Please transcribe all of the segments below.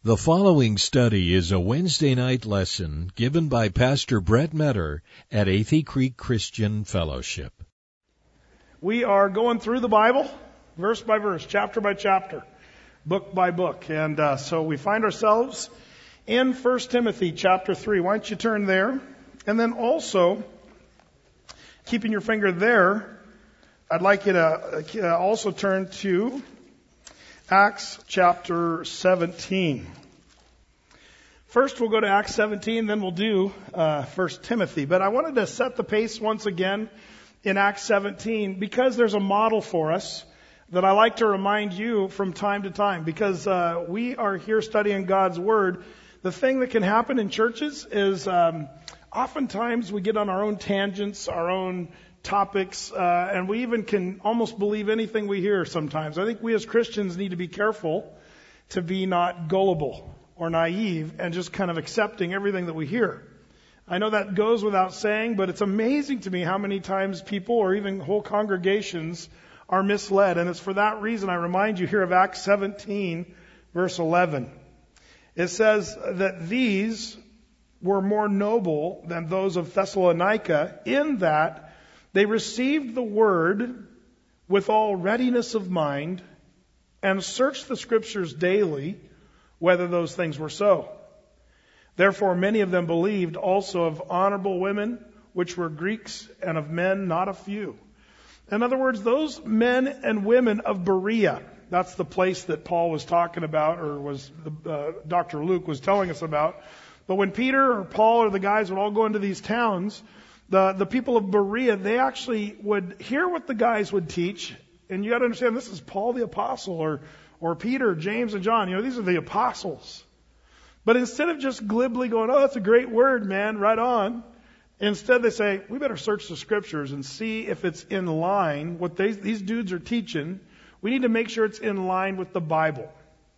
The following study is a Wednesday night lesson given by Pastor Brett Metter at Athey Creek Christian Fellowship. We are going through the Bible, verse by verse, chapter by chapter, book by book. And so we find ourselves in 1 Timothy chapter 3. Why don't you turn there? And then also, keeping your finger there, I'd like you to also turn to Acts chapter 17. First we'll go to Acts 17, then we'll do 1 Timothy. But I wanted to set the pace once again in Acts 17 because there's a model for us that I like to remind you from time to time. Because we are here studying God's Word. The thing that can happen in churches is oftentimes we get on our own tangents, our own topics, and we even can almost believe anything we hear sometimes. I think we as Christians need to be careful to be not gullible or naive and just kind of accepting everything that we hear. I know that goes without saying, but it's amazing to me how many times people or even whole congregations are misled. And it's for that reason I remind you here of Acts 17, verse 11. It says that these were more noble than those of Thessalonica in that they received the word with all readiness of mind and searched the scriptures daily whether those things were so. Therefore many of them believed also of honorable women, which were Greeks, and of men not a few. In other words, those men and women of Berea, that's the place that Paul was talking about, or was Dr. Luke was telling us about. But when Peter or Paul or the guys would all go into these towns, the people of Berea, they actually would hear what the guys would teach. And you got to understand, this is Paul the apostle, or Peter, James, and John. You know, these are the apostles. But instead of just glibly going, oh, that's a great word, man, right on. Instead they say, we better search the scriptures and see if it's in line what these dudes are teaching. We need to make sure it's in line with the Bible.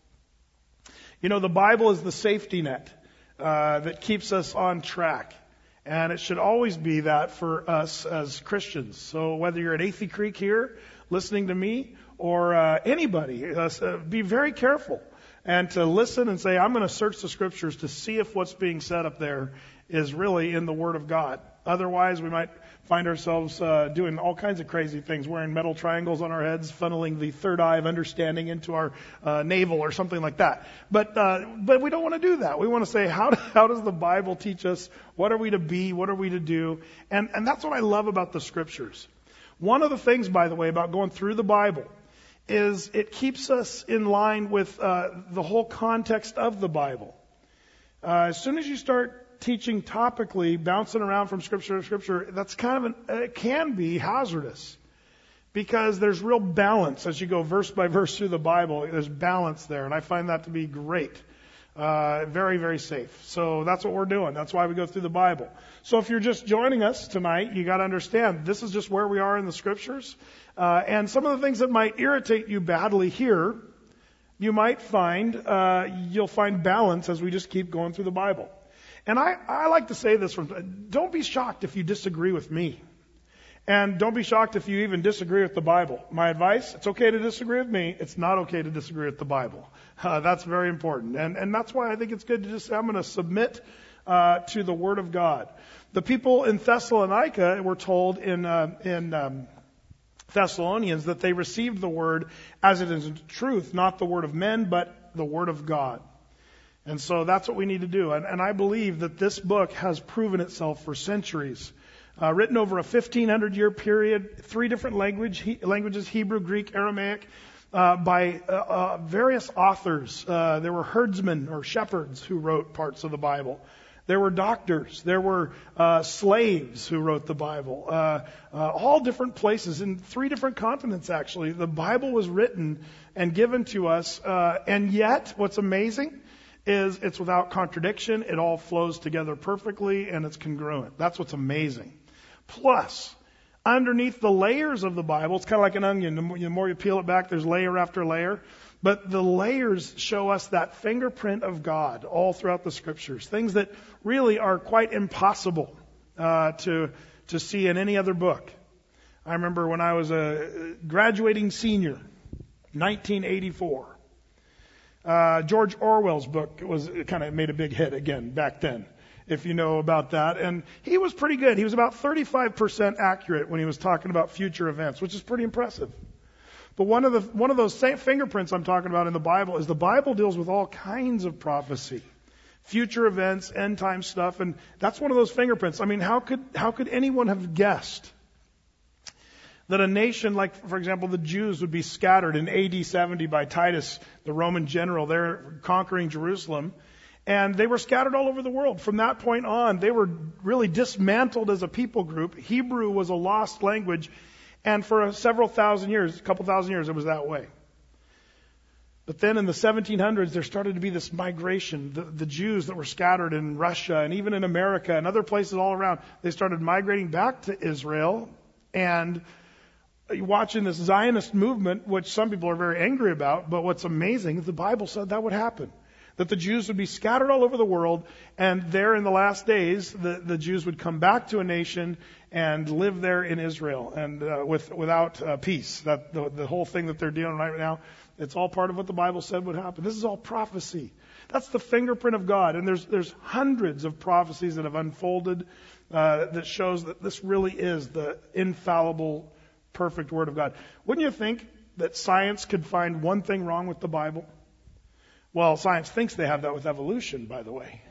You know, the Bible is the safety net that keeps us on track. And it should always be that for us as Christians. So whether you're at Athey Creek here, listening to me, or anybody, be very careful. And to listen and say, I'm going to search the scriptures to see if what's being said up there is really in the Word of God. Otherwise, we might find ourselves doing all kinds of crazy things, wearing metal triangles on our heads, funneling the third eye of understanding into our navel or something like that. But we don't want to do that. We want to say, how does the Bible teach us? What are we to be? What are we to do? And that's what I love about the scriptures. One of the things, by the way, about going through the Bible is it keeps us in line with the whole context of the Bible. As soon as you start teaching topically, bouncing around from scripture to scripture, that's it can be hazardous. Because there's real balance as you go verse by verse through the Bible. There's balance there, and I find that to be great. Very, very safe. So that's what we're doing. That's why we go through the Bible. So if you're just joining us tonight, you got to understand this is just where we are in the scriptures. And some of the things that might irritate you badly here, you might find, you'll find balance as we just keep going through the Bible. And I like to say this, don't be shocked if you disagree with me. And don't be shocked if you even disagree with the Bible. My advice, it's okay to disagree with me. It's not okay to disagree with the Bible. That's very important. And that's why I think it's good to just say, I'm going to submit to the Word of God. The people in Thessalonica were told in Thessalonians that they received the Word as it is truth, not the Word of men, but the Word of God. And so that's what we need to do. And I believe that this book has proven itself for centuries. Written over a 1,500-year period, 3 different languages, Hebrew, Greek, Aramaic, by various authors. There were herdsmen or shepherds who wrote parts of the Bible. There were doctors. There were slaves who wrote the Bible. All different places in 3 different continents, actually. The Bible was written and given to us. And yet, what's amazing is it's without contradiction. It all flows together perfectly, and it's congruent. That's what's amazing. Plus, underneath the layers of the Bible, it's kind of like an onion. The more you peel it back, there's layer after layer. But the layers show us that fingerprint of God all throughout the scriptures. Things that really are quite impossible to see in any other book. I remember when I was a graduating senior, 1984. George Orwell's book kind of made a big hit again back then, if you know about that. And he was pretty good. He was about 35% accurate when he was talking about future events, which is pretty impressive. But one of those same fingerprints I'm talking about in the Bible is the Bible deals with all kinds of prophecy, future events, end time stuff, and that's one of those fingerprints. I mean, how could anyone have guessed that a nation like, for example, the Jews would be scattered in AD 70 by Titus, the Roman general? They're conquering Jerusalem, and they were scattered all over the world. From that point on, they were really dismantled as a people group. Hebrew was a lost language, and for a couple thousand years, it was that way. But then in the 1700s, there started to be this migration. The Jews that were scattered in Russia and even in America and other places all around, they started migrating back to Israel, and you're watching this Zionist movement, which some people are very angry about, but what's amazing is the Bible said that would happen. That the Jews would be scattered all over the world, and there in the last days, the Jews would come back to a nation and live there in Israel, and without peace. That the whole thing that they're dealing with right now, it's all part of what the Bible said would happen. This is all prophecy. That's the fingerprint of God, and there's hundreds of prophecies that have unfolded that shows that this really is the infallible, perfect Word of God. Wouldn't you think that science could find one thing wrong with the Bible? Well, science thinks they have that with evolution, by the way.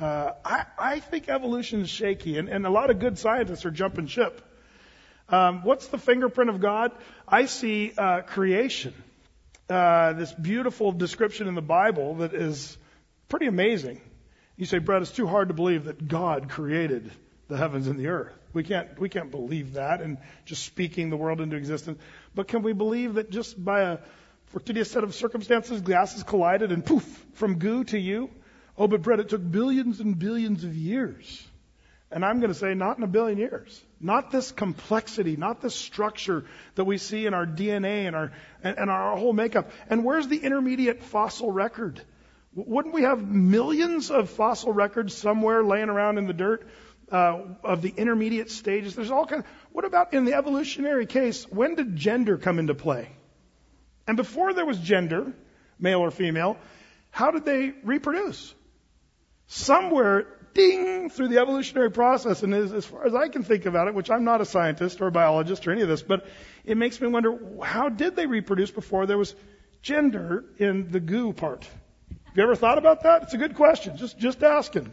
I think evolution is shaky, and a lot of good scientists are jumping ship. What's the fingerprint of God? I see creation. This beautiful description in the Bible that is pretty amazing. You say, Brett, it's too hard to believe that God created the heavens and the earth. We can't believe that and just speaking the world into existence. But can we believe that just by a fortuitous set of circumstances, gases collided and poof, from goo to you? Oh, but Brett, it took billions and billions of years. And I'm going to say not in a billion years. Not this complexity, not this structure that we see in our DNA and our whole makeup. And where's the intermediate fossil record? Wouldn't we have millions of fossil records somewhere laying around in the dirt of the intermediate stages? There's all kinds. What about in the evolutionary case? When did gender come into play? And before there was gender, male or female, how did they reproduce? Somewhere, ding, through the evolutionary process. And as far as I can think about it, which I'm not a scientist or a biologist or any of this, but it makes me wonder, how did they reproduce before there was gender in the goo part? Have you ever thought about that? It's a good question. Just asking.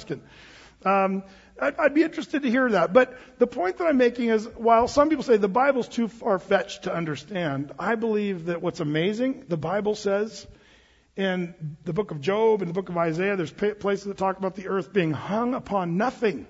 I'd be interested to hear that. But the point that I'm making is, while some people say the Bible's too far-fetched to understand, I believe that what's amazing, the Bible says in the book of Job and the book of Isaiah, there's places that talk about the earth being hung upon nothing.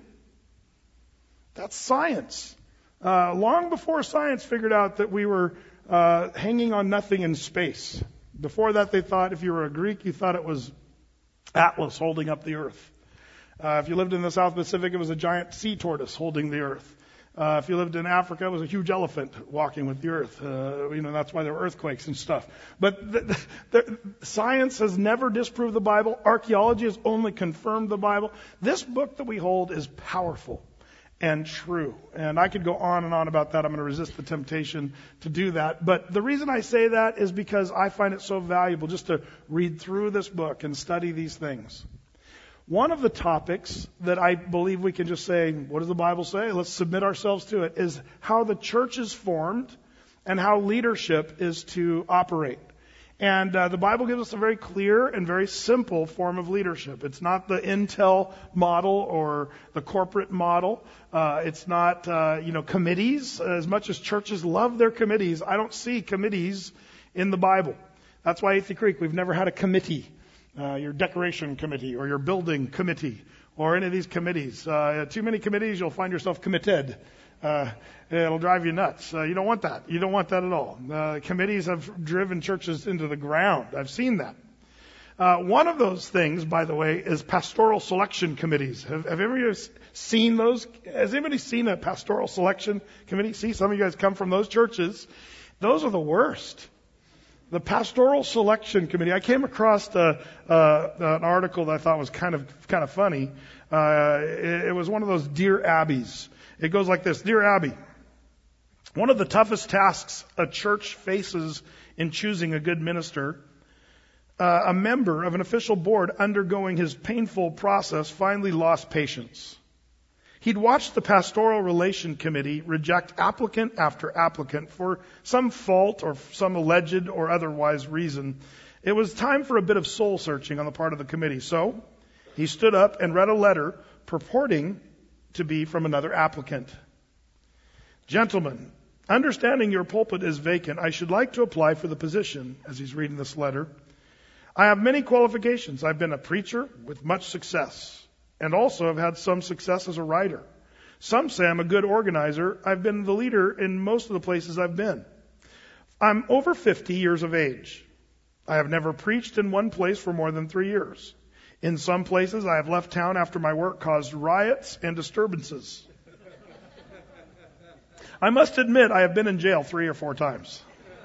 That's science. Long before science figured out that we were hanging on nothing in space. Before that, they thought if you were a Greek, you thought it was Atlas holding up the earth. If you lived in the South Pacific, it was a giant sea tortoise holding the earth. If you lived in Africa, it was a huge elephant walking with the earth. That's why there were earthquakes and stuff. But science has never disproved the Bible. Archaeology has only confirmed the Bible. This book that we hold is powerful and true. And I could go on and on about that. I'm going to resist the temptation to do that. But the reason I say that is because I find it so valuable just to read through this book and study these things. One of the topics that I believe we can just say, what does the Bible say? Let's submit ourselves to it, is how the church is formed and how leadership is to operate. And the Bible gives us a very clear and very simple form of leadership. It's not the Intel model or the corporate model. It's not, committees. As much as churches love their committees, I don't see committees in the Bible. That's why at Athey Creek we've never had a committee. Your decoration committee or your building committee or any of these committees. Too many committees, you'll find yourself committed. It'll drive you nuts. You don't want that. You don't want that at all. Committees have driven churches into the ground. I've seen that. One of those things, by the way, is pastoral selection committees. Have anybody seen those? Has anybody seen a pastoral selection committee? See, some of you guys come from those churches. Those are the worst. The Pastoral Selection Committee. I came across an article that I thought was kind of funny. It was one of those Dear Abbeys. It goes like this: Dear Abby, one of the toughest tasks a church faces in choosing a good minister a member of an official board undergoing his painful process finally lost patience. He'd watched the pastoral relation committee reject applicant after applicant for some fault or some alleged or otherwise reason. It was time for a bit of soul searching on the part of the committee. So he stood up and read a letter purporting to be from another applicant. Gentlemen, understanding your pulpit is vacant, I should like to apply for the position, as he's reading this letter. I have many qualifications. I've been a preacher with much success, and also have had some success as a writer. Some say I'm a good organizer. I've been the leader in most of the places I've been. I'm over 50 years of age. I have never preached in one place for more than 3 years. In some places, I have left town after my work caused riots and disturbances. I must admit I have been in jail 3 or 4 times,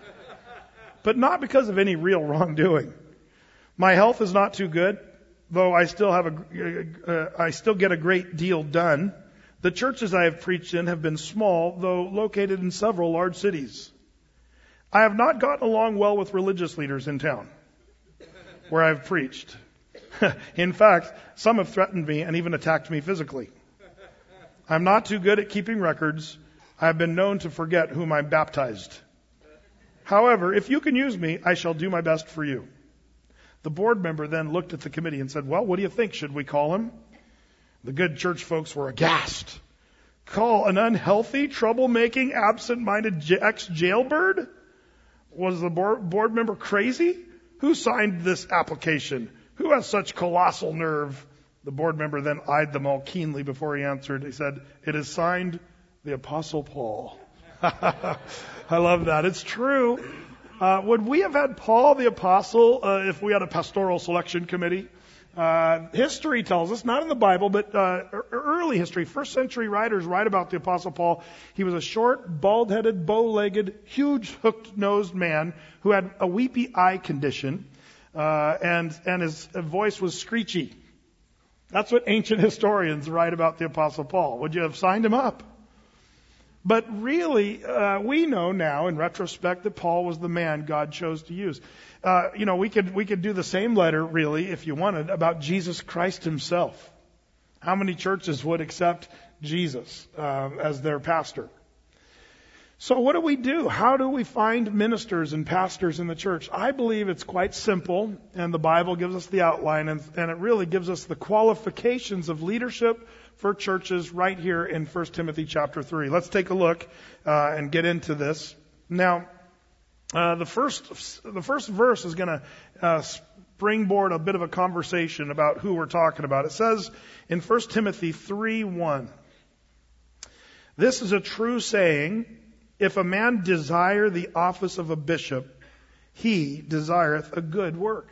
but not because of any real wrongdoing. My health is not too good, though I still get a great deal done. The churches I have preached in have been small, though located in several large cities. I have not gotten along well with religious leaders in town where I have preached. In fact, some have threatened me and even attacked me physically. I'm not too good at keeping records. I have been known to forget whom I baptized. However, if you can use me, I shall do my best for you. The board member then looked at the committee and said, well, what do you think? Should we call him? The good church folks were aghast. Call an unhealthy, troublemaking, absent-minded ex-jailbird? Was the board member crazy? Who signed this application? Who has such colossal nerve? The board member then eyed them all keenly before he answered. He said, it is signed the Apostle Paul. I love that. It's true. Would we have had Paul the Apostle if we had a pastoral selection committee? History tells us, not in the Bible, but early history, first century writers write about the Apostle Paul. He was a short, bald-headed, bow-legged, huge, hooked-nosed man who had a weepy eye condition, and his voice was screechy. That's what ancient historians write about the Apostle Paul. Would you have signed him up? But really, we know now in retrospect that Paul was the man God chose to use. We could do the same letter, really, if you wanted, about Jesus Christ himself. How many churches would accept Jesus as their pastor? So what do we do? How do we find ministers and pastors in the church? I believe it's quite simple, and the Bible gives us the outline, and it really gives us the qualifications of leadership for churches right here in 1 Timothy chapter 3. Let's take a look and get into this. Now, the first verse is going to springboard a bit of a conversation about who we're talking about. It says in 1 Timothy 3:1, this is a true saying, if a man desire the office of a bishop, he desireth a good work.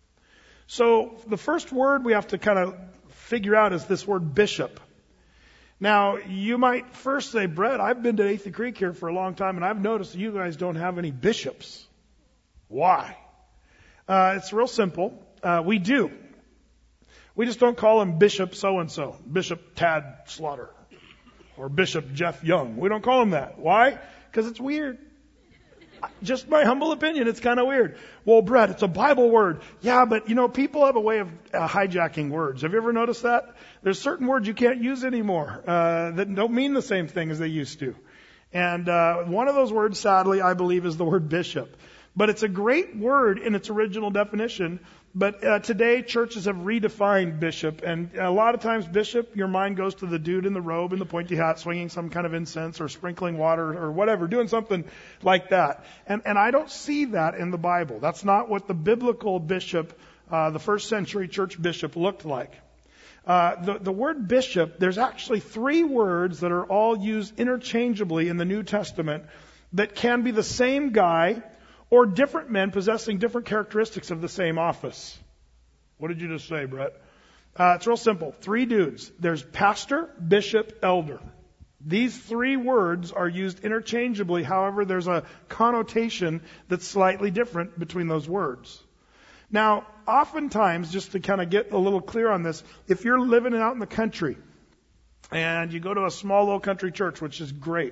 So the first word we have to kind of figure out is this word bishop. Now, you might first say, Brett, I've been to Athey Creek here for a long time, and I've noticed that you guys don't have any bishops. Why? It's real simple. We do. We just don't call him Bishop so-and-so, Bishop Tad Slaughter, or Bishop Jeff Young. We don't call him that. Why? Because it's weird. Just my humble opinion, it's kind of weird. Well, Brett, it's a Bible word. Yeah, but people have a way of hijacking words. Have you ever noticed that? There's certain words you can't use anymore that don't mean the same thing as they used to. And one of those words, sadly, I believe, is the word bishop. But it's a great word in its original definition. But today, churches have redefined bishop. And a lot of times, bishop, your mind goes to the dude in the robe and the pointy hat swinging some kind of incense or sprinkling water or whatever, doing something like that. And I don't see that in the Bible. That's not what the biblical bishop, the first century church bishop, looked like. The word bishop, there's actually 3 words that are all used interchangeably in the New Testament that can be the same guy or different men possessing different characteristics of the same office. What did you just say, Brett? It's real simple. 3 dudes. There's pastor, bishop, elder. These 3 words are used interchangeably. However, there's a connotation that's slightly different between those words. Now, oftentimes, just to kind of get a little clear on this, if you're living out in the country and you go to a small little country church, which is great,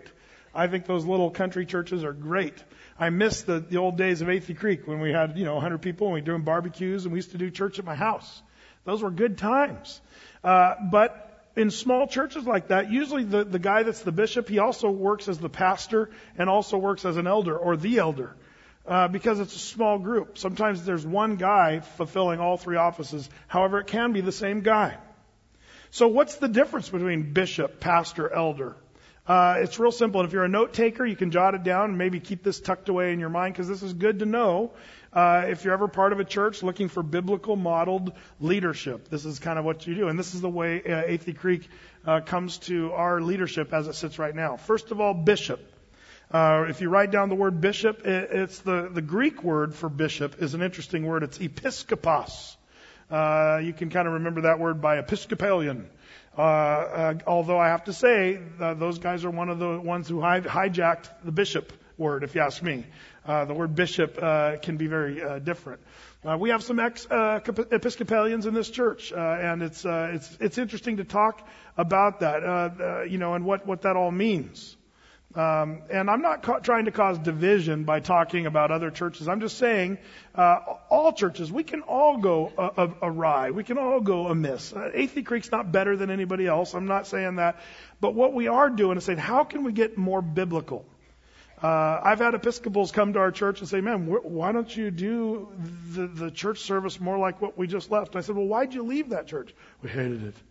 I think those little country churches are great. I miss the old days of Athey Creek when we had, 100 people and we were doing barbecues and we used to do church at my house. Those were good times. But in small churches like that, usually the guy that's the bishop, he also works as the pastor and also works as an elder or the elder. Because it's a small group. Sometimes there's one guy fulfilling all three offices. However, it can be the same guy. So what's the difference between bishop, pastor, elder? It's real simple. And if you're a note taker, you can jot it down and maybe keep this tucked away in your mind, because this is good to know if you're ever part of a church looking for biblical modeled leadership. This is kind of what you do. And this is the way Athey Creek comes to our leadership as it sits right now. First of all, bishop. If you write down the word bishop, it's the Greek word for bishop is an interesting word. It's episkopos. You can kind of remember that word by Episcopalian. Although I have to say, those guys are one of the ones who hijacked the bishop word, if you ask me. The word bishop can be very different. We have some Episcopalians in this church, and it's interesting to talk about that, and what that all means. And I'm not trying to cause division by talking about other churches. I'm just saying, all churches, we can all go awry. We can all go amiss. Athey Creek's not better than anybody else. I'm not saying that. But what we are doing is saying, how can we get more biblical? I've had Episcopals come to our church and say, man, why don't you do the church service more like what we just left? And I said, well, why'd you leave that church? We hated it.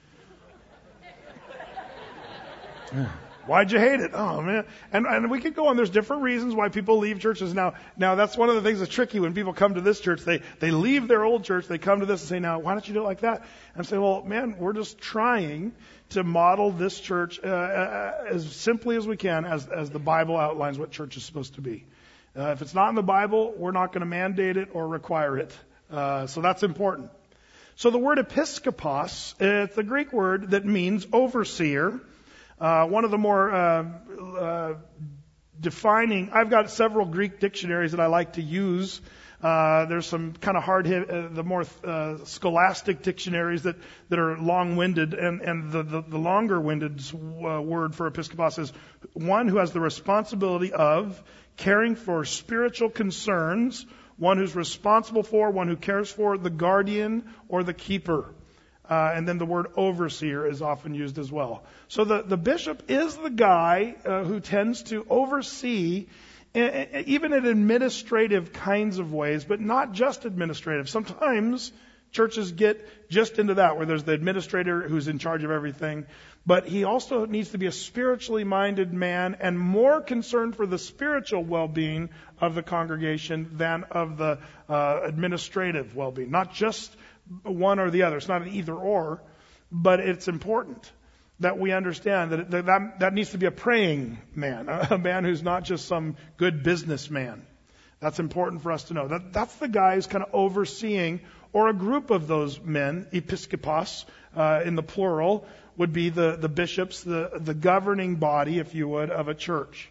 Yeah. Why'd you hate it? Oh, man. And we could go on. There's different reasons why people leave churches. Now that's one of the things that's tricky when people come to this church. They leave their old church. They come to this and say, now, why don't you do it like that? And I say, well, man, we're just trying to model this church as simply as we can as the Bible outlines what church is supposed to be. If it's not in the Bible, we're not going to mandate it or require it. So that's important. So the word episkopos, it's the Greek word that means overseer. One of the more defining, I've got several Greek dictionaries that I like to use. There's some kind of the more scholastic dictionaries that are long-winded, and the longer-winded word for episkopos is one who has the responsibility of caring for spiritual concerns, one who's responsible for, one who cares for, the guardian or the keeper. And then the word overseer is often used as well. So the bishop is the guy who tends to oversee, even in administrative kinds of ways, but not just administrative. Sometimes churches get just into that, where there's the administrator who's in charge of everything. But he also needs to be a spiritually minded man and more concerned for the spiritual well-being of the congregation than of the administrative well-being. Not just one or the other. It's not an either or, but it's important that we understand that needs to be a praying man, a man who's not just some good businessman. That's important for us to know. That's the guy who's kind of overseeing, or a group of those men, episkopos, in the plural, would be the bishops, the governing body, if you would, of a church.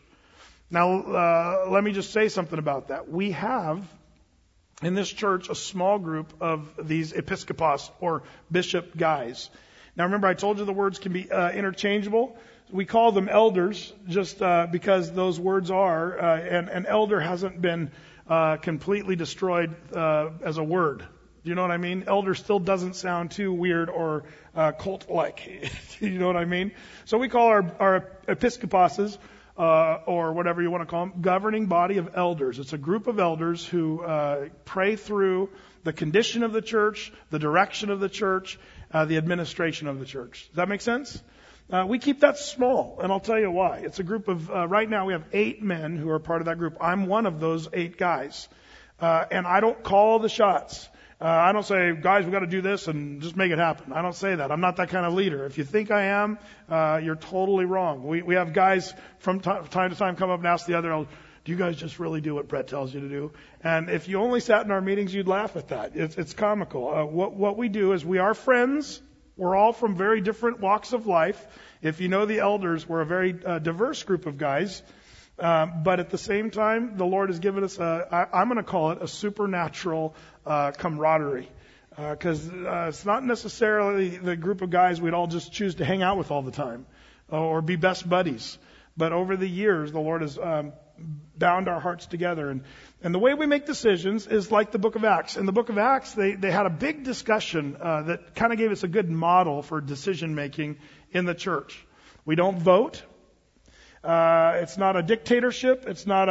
Now, let me just say something about that. We have in this church a small group of these episkopos, or bishop guys. Now remember, I told you the words can be interchangeable. We call them elders just because those words are, and an elder hasn't been completely destroyed as a word. Do you know what I mean? Elder still doesn't sound too weird or cult-like. You know what I mean? So we call our episkoposes, or whatever you want to call them, governing body of elders. It's a group of elders who pray through the condition of the church, the direction of the church, the administration of the church. Does that make sense? We keep that small, and I'll tell you why. It's a group of, right now we have 8 men who are part of that group. I'm one of those 8 guys. And I don't call the shots. I don't say, guys, we've got to do this and just make it happen. I don't say that. I'm not that kind of leader. If you think I am, you're totally wrong. We have guys from time to time come up and ask the other elders, do you guys just really do what Brett tells you to do? And if you only sat in our meetings, you'd laugh at that. It's comical. What we do is we are friends. We're all from very different walks of life. If you know the elders, we're a very diverse group of guys. But at the same time, the Lord has given us I'm going to call it a supernatural camaraderie. Because it's not necessarily the group of guys we'd all just choose to hang out with all the time or be best buddies. But over the years, the Lord has bound our hearts together. And the way we make decisions is like the book of Acts. In the book of Acts, they had a big discussion that kind of gave us a good model for decision making in the church. We don't vote. It's not a dictatorship. It's not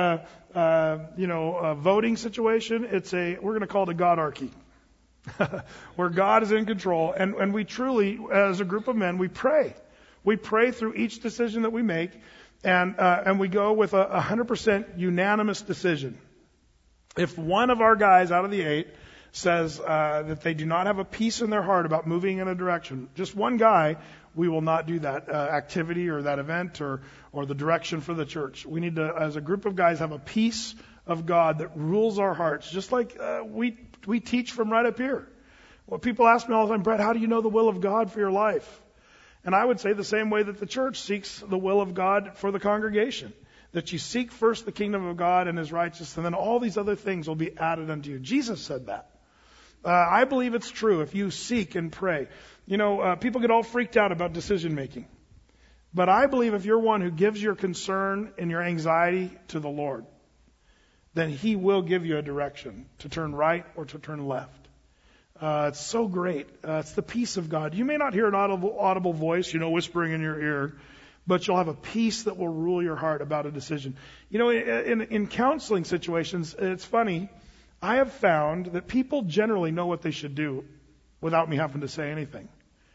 a voting situation. We're going to call it a Godarchy. Where God is in control, and we truly, as a group of men, we pray. We pray through each decision that we make, and we go with a 100% unanimous decision. If one of our guys out of the 8 says that they do not have a peace in their heart about moving in a direction, just one guy, we will not do that activity or that event or the direction for the church. We need to, as a group of guys, have a peace of God that rules our hearts, just like we teach from right up here. Well, people ask me all the time, Brett, how do you know the will of God for your life? And I would say the same way that the church seeks the will of God for the congregation. That you seek first the kingdom of God and His righteousness, and then all these other things will be added unto you. Jesus said that. I believe it's true if you seek and pray. People get all freaked out about decision making. But I believe if you're one who gives your concern and your anxiety to the Lord, then He will give you a direction to turn right or to turn left. It's so great. It's the peace of God. You may not hear an audible voice, whispering in your ear, but you'll have a peace that will rule your heart about a decision. In counseling situations, it's funny. I have found that people generally know what they should do without me having to say anything.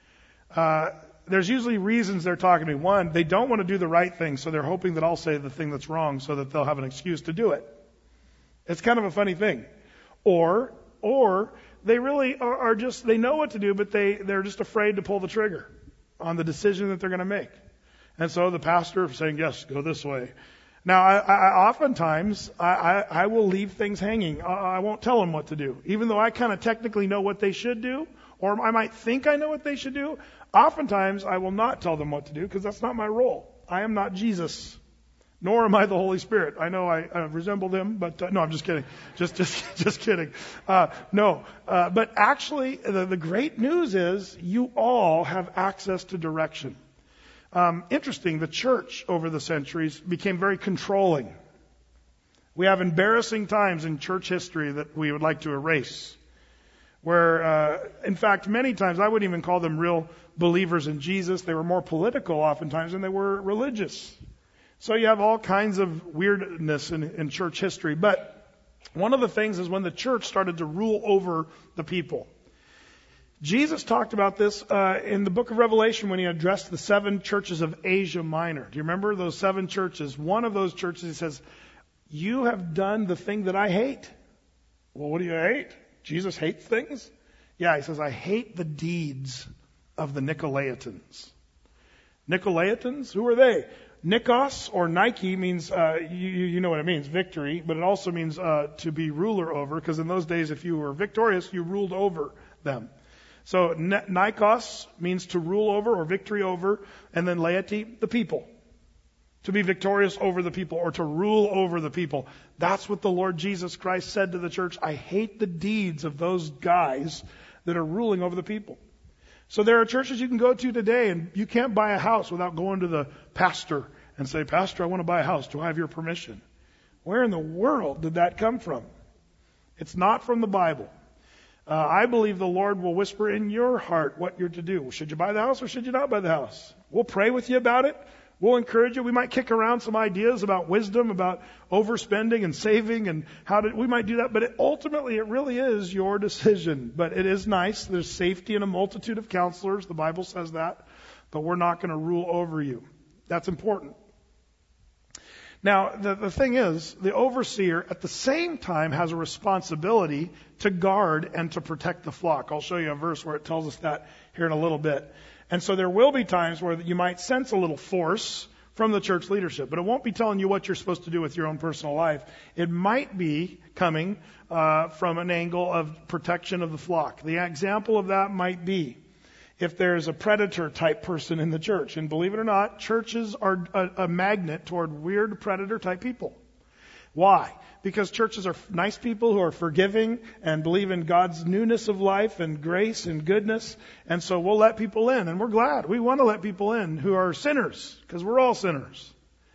There's usually reasons they're talking to me. One, they don't want to do the right thing, so they're hoping that I'll say the thing that's wrong so that they'll have an excuse to do it. It's kind of a funny thing. Or they really are just, they know what to do, but they're just afraid to pull the trigger on the decision that they're going to make. And so the pastor is saying, yes, go this way. Now, I oftentimes will leave things hanging. I won't tell them what to do. Even though I kind of technically know what they should do, or I might think I know what they should do, oftentimes I will not tell them what to do because that's not my role. I am not Jesus. Nor am I the Holy Spirit. I know I resemble Him, but no, I'm just kidding. Just kidding. But actually, the great news is you all have access to direction. Interesting, the church over the centuries became very controlling. We have embarrassing times in church history that we would like to erase. Where, in fact, many times I wouldn't even call them real believers in Jesus. They were more political oftentimes than they were religious. So you have all kinds of weirdness in church history. But one of the things is when the church started to rule over the people. Jesus talked about this in the book of Revelation when He addressed the 7 churches of Asia Minor. Do you remember those 7 churches? One of those churches, He says, you have done the thing that I hate. Well, what do you hate? Jesus hates things? Yeah, He says, I hate the deeds of the Nicolaitans. Nicolaitans? Who are they? Nikos or Nike means, you know what it means, victory, but it also means to be ruler over, because in those days if you were victorious, you ruled over them. So Nikos means to rule over or victory over, and then laity, the people. To be victorious over the people or to rule over the people. That's what the Lord Jesus Christ said to the church. I hate the deeds of those guys that are ruling over the people. So there are churches you can go to today and you can't buy a house without going to the pastor and say, Pastor, I want to buy a house. Do I have your permission? Where in the world did that come from? It's not from the Bible. I believe the Lord will whisper in your heart what you're to do. Should you buy the house or should you not buy the house? We'll pray with you about it. We'll encourage you. We might kick around some ideas about wisdom, about overspending and saving and we might do that. But ultimately, it really is your decision. But it is nice. There's safety in a multitude of counselors. The Bible says that. But we're not going to rule over you. That's important. Now, the thing is, the overseer at the same time has a responsibility to guard and to protect the flock. I'll show you a verse where it tells us that here in a little bit. And so there will be times where you might sense a little force from the church leadership, but it won't be telling you what you're supposed to do with your own personal life. It might be coming from an angle of protection of the flock. The example of that might be if there's a predator type person in the church. And believe it or not, churches are a magnet toward weird predator type people. Why? Because churches are nice people who are forgiving and believe in God's newness of life and grace and goodness. And so we'll let people in. And we're glad. We want to let people in who are sinners, because we're all sinners.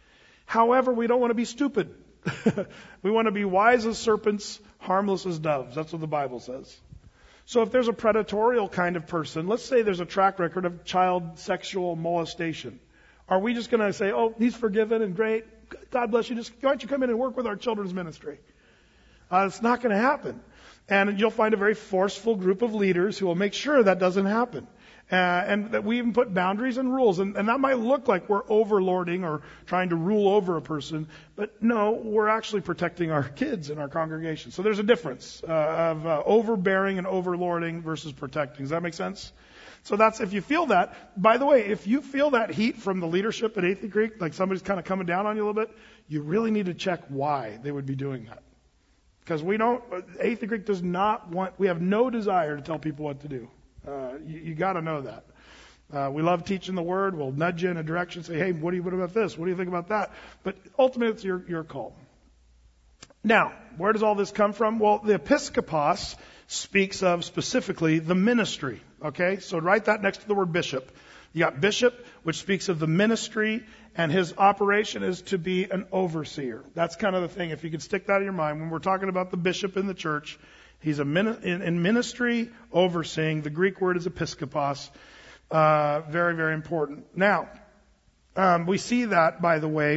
However, we don't want to be stupid. We want to be wise as serpents, harmless as doves. That's what the Bible says. So if there's a predatorial kind of person, let's say there's a track record of child sexual molestation. Are we just going to say, oh, he's forgiven and great, God bless you, why don't you come in and work with our children's ministry? It's not going to happen. And you'll find a very forceful group of leaders who will make sure that doesn't happen. And that we even put boundaries and rules. And that might look like we're overlording or trying to rule over a person. But no, we're actually protecting our kids in our congregation. So there's a difference of overbearing and overlording versus protecting. Does that make sense? So that's, if you feel that, by the way, if you feel that heat from the leadership at Athey Creek, like somebody's kind of coming down on you a little bit, you really need to check why they would be doing that. Because Athey Creek does not want, we have no desire to tell people what to do. You got to know that. We love teaching the Word. We'll nudge you in a direction, say, hey, what about this? What do you think about that? But ultimately, it's your call. Now, where does all this come from? Well, the episkopos speaks of specifically the ministry. Okay, so write that next to the word bishop. You got bishop, which speaks of the ministry, and his operation is to be an overseer. That's kind of the thing. If you could stick that in your mind, when we're talking about the bishop in the church, he's in ministry, overseeing. The Greek word is episkopos. Very, very important. Now, we see that, by the way,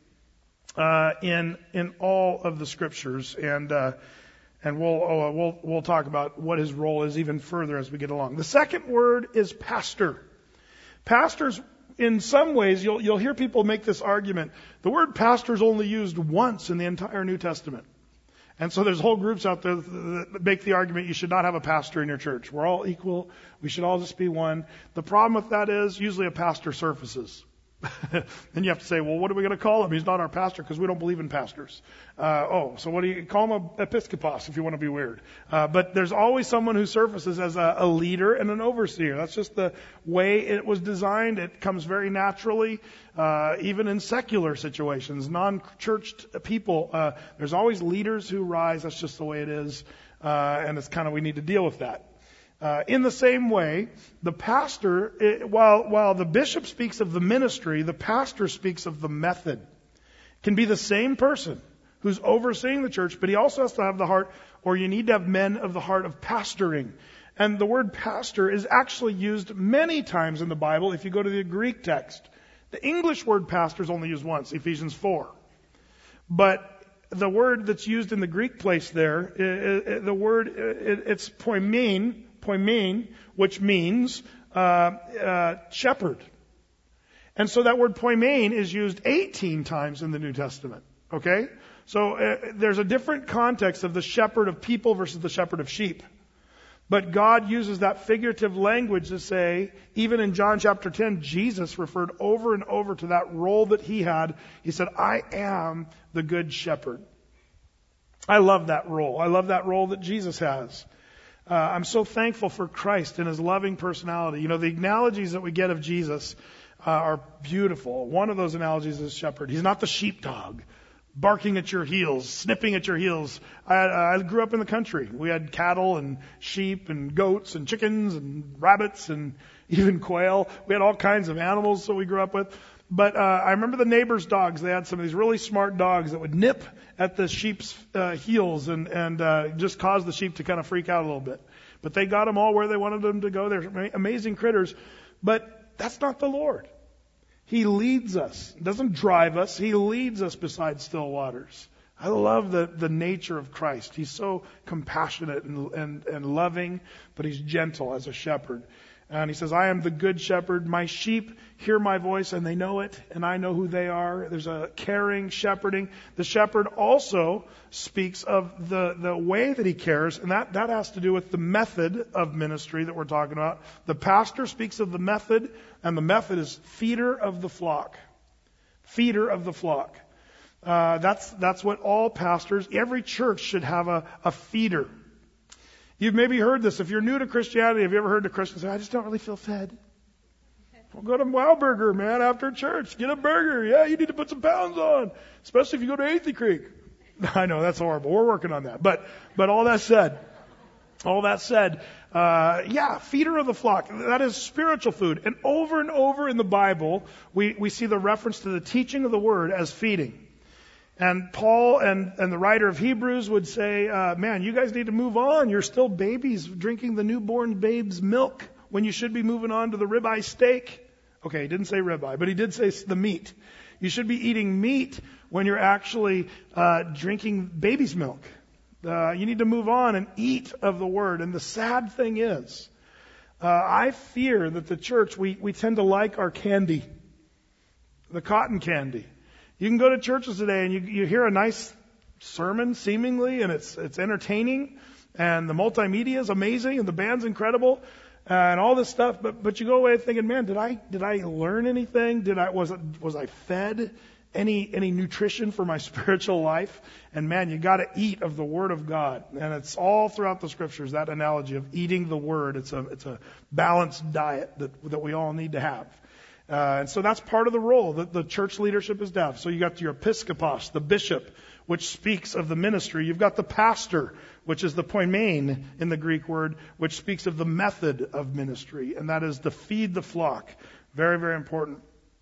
in all of the scriptures, and we'll talk about what his role is even further as we get along. The second word is pastor. Pastors, in some ways, you'll hear people make this argument. The word pastor is only used once in the entire New Testament. And so there's whole groups out there that make the argument you should not have a pastor in your church. We're all equal. We should all just be one. The problem with that is usually a pastor surfaces. Then you have to say, well, what are we going to call him? He's not our pastor because we don't believe in pastors. So what do you call him? A episkopos if you want to be weird. But there's always someone who surfaces as a leader and an overseer. That's just the way it was designed. It comes very naturally, even in secular situations, non-churched people. There's always leaders who rise. That's just the way it is. And it's kind of, we need to deal with that. In the same way, the pastor, while the bishop speaks of the ministry, the pastor speaks of the method. It can be the same person who's overseeing the church, but he also has to have the heart, or you need to have men of the heart of pastoring. And the word pastor is actually used many times in the Bible if you go to the Greek text. The English word pastor is only used once, Ephesians 4. But the word that's used in the Greek place there, it's poimen, which means shepherd. And so that word poimen is used 18 times in the New Testament. Okay? So there's a different context of the shepherd of people versus the shepherd of sheep. But God uses that figurative language to say, even in John chapter 10, Jesus referred over and over to that role that he had. He said, I am the good shepherd. I love that role. I love that role that Jesus has. I'm so thankful for Christ and his loving personality. You know, the analogies that we get of Jesus are beautiful. One of those analogies is shepherd. He's not the sheepdog, barking at your heels, snipping at your heels. I grew up in the country. We had cattle and sheep and goats and chickens and rabbits and even quail. We had all kinds of animals that we grew up with. But I remember the neighbors' dogs. They had some of these really smart dogs that would nip at the sheep's heels and just cause the sheep to kind of freak out a little bit. But they got them all where they wanted them to go. They're amazing critters. But that's not the Lord. He leads us. He doesn't drive us. He leads us beside still waters. I love the nature of Christ. He's so compassionate and loving, but he's gentle as a shepherd. And he says, I am the good shepherd. My sheep hear my voice and they know it, and I know who they are. There's a caring shepherding. The shepherd also speaks of the way that he cares, and that has to do with the method of ministry that we're talking about. The pastor speaks of the method, and the method is feeder of the flock. Feeder of the flock. That's what all pastors, every church should have a feeder. You've maybe heard this. If you're new to Christianity, have you ever heard a Christian say, I just don't really feel fed? Well, go to Wow Burger, man, after church. Get a burger. Yeah, you need to put some pounds on. Especially if you go to Athey Creek. I know, that's horrible. We're working on that. But all that said, All that said, feeder of the flock. That is spiritual food. And over in the Bible, we see the reference to the teaching of the Word as feeding. And Paul and the writer of Hebrews would say, man, you guys need to move on. You're still babies drinking the newborn babe's milk when you should be moving on to the ribeye steak. Okay, he didn't say ribeye, but he did say the meat. You should be eating meat when you're actually drinking baby's milk. You need to move on and eat of the Word. And the sad thing is, I fear that the church, we tend to like our candy, the cotton candy. You can go to churches today and you hear a nice sermon, seemingly, and it's entertaining, and the multimedia is amazing, and the band's incredible, and all this stuff. But you go away thinking, man, did I learn anything? Was I fed any nutrition for my spiritual life? And man, you got to eat of the Word of God, and it's all throughout the Scriptures, that analogy of eating the Word. It's a balanced diet that we all need to have. And so that's part of the role that the church leadership is to have. So you got your episkopos, the bishop, which speaks of the ministry. You've got the pastor, which is the poimen in the Greek word, which speaks of the method of ministry, and that is to feed the flock. Very, very important.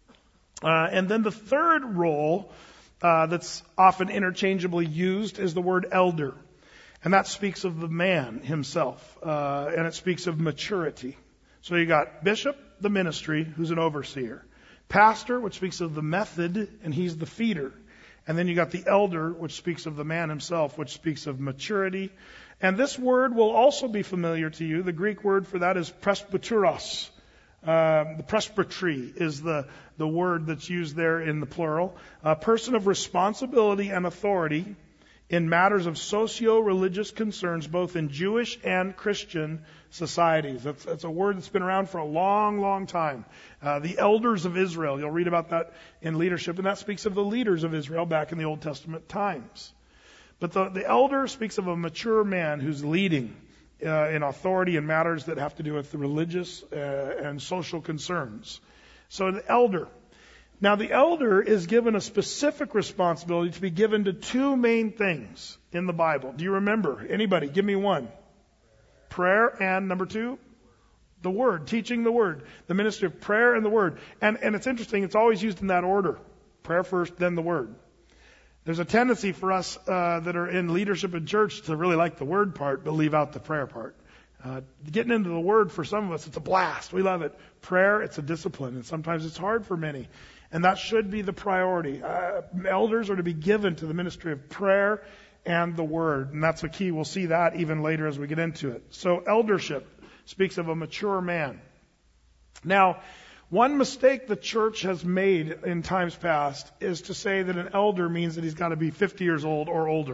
And then the third role that's often interchangeably used is the word elder. And that speaks of the man himself, and it speaks of maturity. So you got bishop, the ministry, who's an overseer. Pastor, which speaks of the method, and he's the feeder. And then you got the elder, which speaks of the man himself, which speaks of maturity. And this word will also be familiar to you. The Greek word for that is presbyteros. The presbytery is the word that's used there in the plural. A person of responsibility and authority in matters of socio-religious concerns, both in Jewish and Christian societies. That's a word that's been around for a long, long time. The elders of Israel, you'll read about that in leadership, and that speaks of the leaders of Israel back in the Old Testament times. But the elder speaks of a mature man who's leading in authority in matters that have to do with the religious and social concerns. So the elder. Now, the elder is given a specific responsibility to be given to two main things in the Bible. Do you remember? Anybody? Give me one. Prayer, and number two, the Word, teaching the Word. The ministry of prayer and the Word. And it's interesting, it's always used in that order. Prayer first, then the Word. There's a tendency for us that are in leadership in church to really like the Word part, but leave out the prayer part. Getting into the Word, for some of us, it's a blast. We love it. Prayer, it's a discipline, and sometimes it's hard for many. And that should be the priority. Elders are to be given to the ministry of prayer and the Word. And that's a key. We'll see that even later as we get into it. So eldership speaks of a mature man. Now, one mistake the church has made in times past is to say that an elder means that he's got to be 50 years old or older.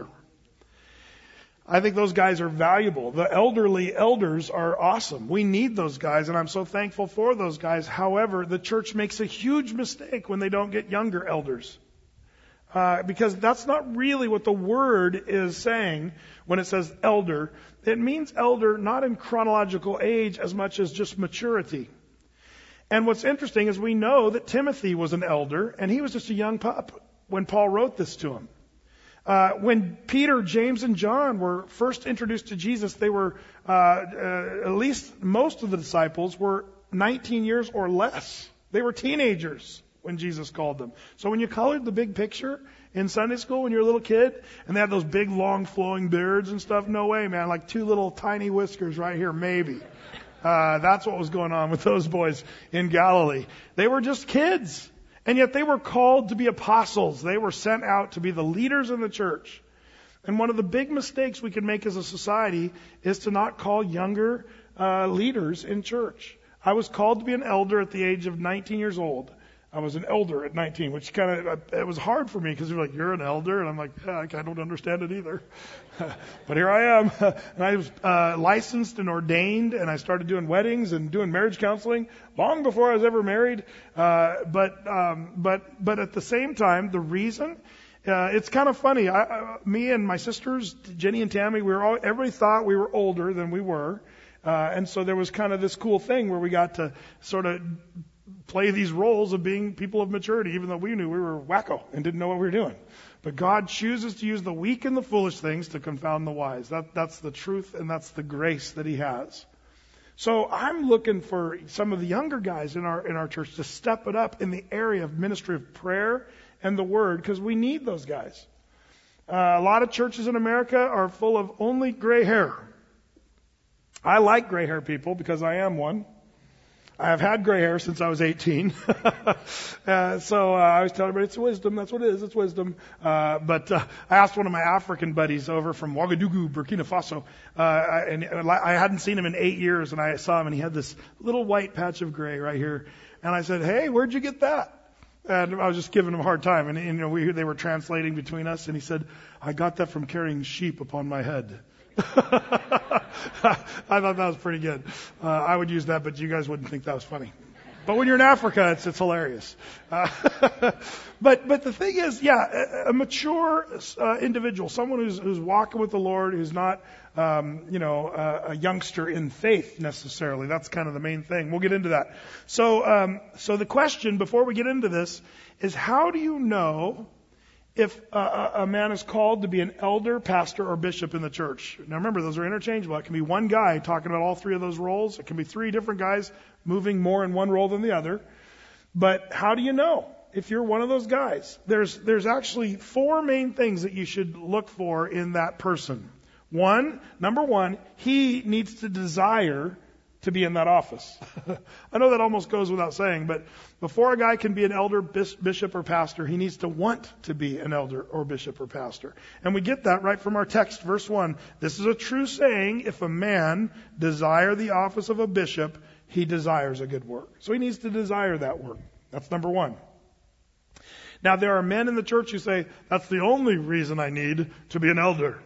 I think those guys are valuable. The elderly elders are awesome. We need those guys, and I'm so thankful for those guys. However, the church makes a huge mistake when they don't get younger elders. Because that's not really what the word is saying when it says elder. It means elder not in chronological age as much as just maturity. And what's interesting is we know that Timothy was an elder, and he was just a young pup when Paul wrote this to him. When Peter, James, and John were first introduced to Jesus, they were, at least most of the disciples were 19 years or less. They were teenagers when Jesus called them. So when you colored the big picture in Sunday school when you were a little kid, and they had those big, long, flowing beards and stuff, no way, man. Like two little tiny whiskers right here, maybe. That's what was going on with those boys in Galilee. They were just kids. And yet they were called to be apostles. They were sent out to be the leaders in the church. And one of the big mistakes we can make as a society is to not call younger leaders in church. I was called to be an elder at the age of 19 years old. I was an elder at 19, which it was hard for me because they're like, you're an elder? And I'm like, yeah, I don't understand it either. But here I am. And I was licensed and ordained, and I started doing weddings and doing marriage counseling long before I was ever married. But at the same time, the reason, it's kind of funny. Me and my sisters, Jenny and Tammy, everybody thought we were older than we were. And so there was kind of this cool thing where we got to sort of play these roles of being people of maturity, even though we knew we were wacko and didn't know what we were doing. But God chooses to use the weak and the foolish things to confound the wise. That's the truth, and that's the grace that He has. So I'm looking for some of the younger guys in our church to step it up in the area of ministry of prayer and the Word, because we need those guys. A lot of churches in America are full of only gray hair. I like gray hair people because I am one. I have had gray hair since I was 18. So I always tell everybody it's wisdom. That's what it is. It's wisdom. But I asked one of my African buddies over from Ouagadougou, Burkina Faso, and I hadn't seen him in 8 years, and I saw him, and he had this little white patch of gray right here. And I said, "Hey, where'd you get that?" And I was just giving him a hard time. And they were translating between us, and he said, "I got that from carrying sheep upon my head." I thought that was pretty good. I would use that, but you guys wouldn't think that was funny. But when you're in Africa, it's hilarious. But the thing is, a mature individual, someone who's walking with the Lord, who's not, a youngster in faith necessarily. That's kind of the main thing. We'll get into that. So the question before we get into this is, how do you know if a man is called to be an elder, pastor, or bishop in the church? Now remember, those are interchangeable. It can be one guy talking about all three of those roles. It can be three different guys moving more in one role than the other. But how do you know if you're one of those guys? There's actually four main things that you should look for in that person. Number one, he needs to desire to be in that office. I know that almost goes without saying, but before a guy can be an elder, bishop, or pastor, he needs to want to be an elder or bishop or pastor. And we get that right from our text, verse 1. This is a true saying, if a man desire the office of a bishop, he desires a good work. So he needs to desire that work. That's number one. Now there are men in the church who say, that's the only reason I need to be an elder.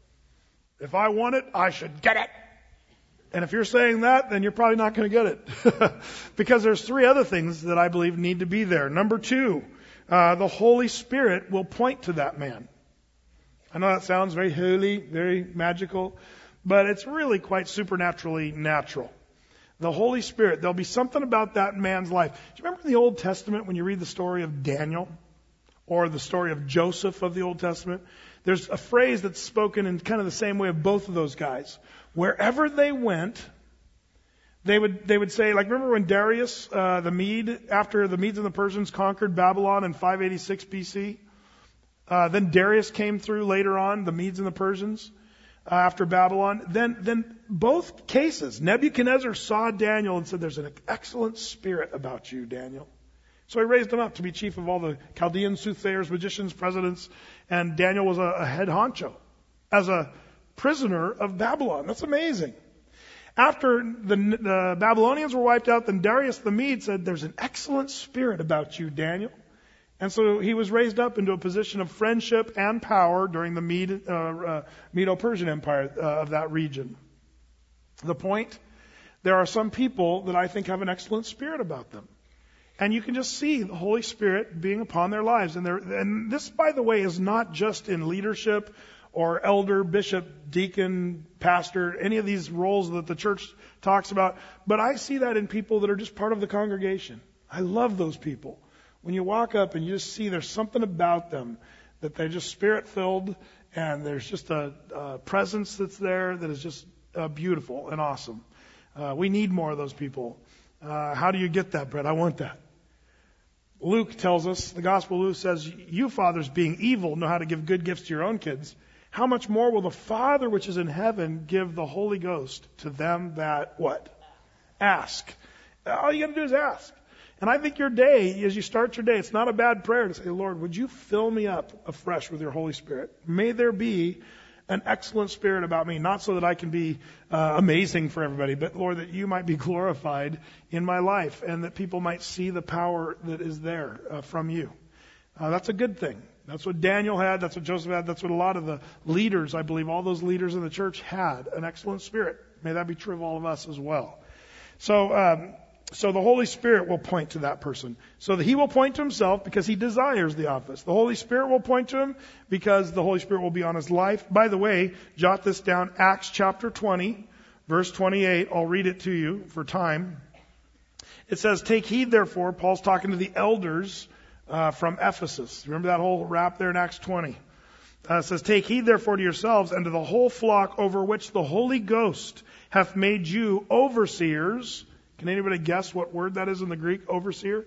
If I want it, I should get it. And if you're saying that, then you're probably not going to get it. Because there's three other things that I believe need to be there. Number two, the Holy Spirit will point to that man. I know that sounds very holy, very magical, but it's really quite supernaturally natural. The Holy Spirit, there'll be something about that man's life. Do you remember in the Old Testament when you read the story of Daniel or the story of Joseph of the Old Testament? There's a phrase that's spoken in kind of the same way of both of those guys. Wherever they went, they would say, like, remember when Darius, the Mede, after the Medes and the Persians conquered Babylon in 586 BC? Then Darius came through later on, the Medes and the Persians, after Babylon. Then both cases, Nebuchadnezzar saw Daniel and said, there's an excellent spirit about you, Daniel. So he raised him up to be chief of all the Chaldean soothsayers, magicians, presidents, and Daniel was a head honcho as a prisoner of Babylon. That's amazing. After the Babylonians were wiped out, then Darius the Mede said, there's an excellent spirit about you, Daniel. And so he was raised up into a position of friendship and power during the Medo-Persian Empire of that region. The point, there are some people that I think have an excellent spirit about them. And you can just see the Holy Spirit being upon their lives. And this, by the way, is not just in leadership or elder, bishop, deacon, pastor, any of these roles that the church talks about. But I see that in people that are just part of the congregation. I love those people. When you walk up and you just see there's something about them that they're just spirit-filled, and there's just a presence that's there that is just beautiful and awesome. We need more of those people. How do you get that, Brett? I want that. Luke tells us, the Gospel of Luke says, you fathers being evil know how to give good gifts to your own kids. How much more will the Father which is in heaven give the Holy Ghost to them that, what? Ask. All you got to do is ask. And I think your day, as you start your day, it's not a bad prayer to say, Lord, would you fill me up afresh with your Holy Spirit? May there be an excellent spirit about me, not so that I can be amazing for everybody, but Lord, that you might be glorified in my life and that people might see the power that is there from you. That's a good thing. That's what Daniel had. That's what Joseph had. That's what a lot of the leaders, I believe, all those leaders in the church had, an excellent spirit. May that be true of all of us as well. So the Holy Spirit will point to that person. So that he will point to himself because he desires the office. The Holy Spirit will point to him because the Holy Spirit will be on his life. By the way, jot this down, Acts chapter 20, verse 28. I'll read it to you for time. It says, take heed, therefore. Paul's talking to the elders from Ephesus. Remember that whole rap there in Acts 20? It says, take heed, therefore, to yourselves and to the whole flock over which the Holy Ghost hath made you overseers. Can anybody guess what word that is in the Greek, overseer?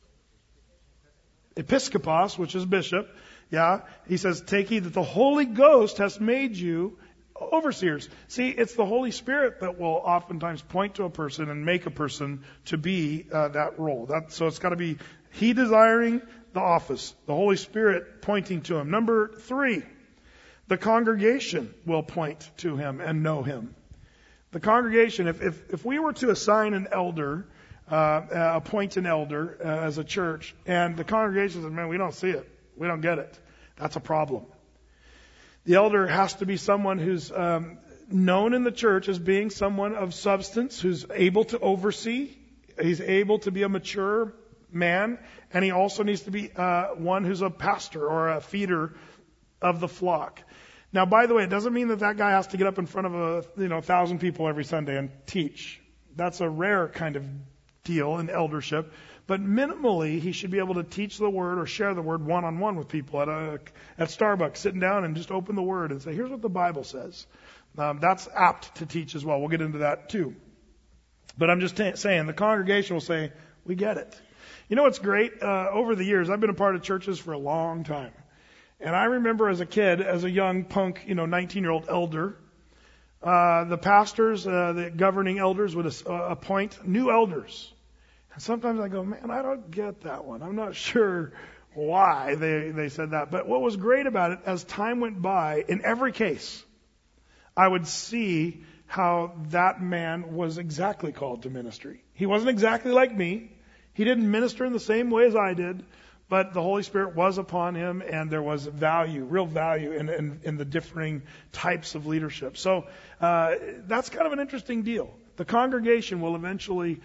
Episkopos, which is bishop. Yeah. He says, take heed that the Holy Ghost has made you overseers. See, it's the Holy Spirit that will oftentimes point to a person and make a person to be that role. So it's got to be he desiring the office, the Holy Spirit pointing to him. Number 3, the congregation will point to him and know him. The congregation, if we were to assign an elder, appoint an elder as a church, and the congregation says, man, we don't see it. We don't get it. That's a problem. The elder has to be someone who's known in the church as being someone of substance, who's able to oversee. He's able to be a mature man, and he also needs to be one who's a pastor or a feeder of the flock. Now, by the way, it doesn't mean that guy has to get up in front of 1,000 people every Sunday and teach. That's a rare kind of deal in eldership. But minimally, he should be able to teach the word or share the word one-on-one with people at Starbucks, sitting down and just open the word and say, here's what the Bible says. That's apt to teach as well. We'll get into that too. But I'm just saying, the congregation will say, we get it. You know what's great? Over the years, I've been a part of churches for a long time. And I remember as a kid, as a young punk, 19-year-old elder, the pastors, the governing elders would appoint new elders. And sometimes I go, man, I don't get that one. I'm not sure why they said that. But what was great about it, as time went by, in every case, I would see how that man was exactly called to ministry. He wasn't exactly like me. He didn't minister in the same way as I did. But the Holy Spirit was upon him, and there was value, real value in the differing types of leadership. So that's kind of an interesting deal. The congregation will eventually,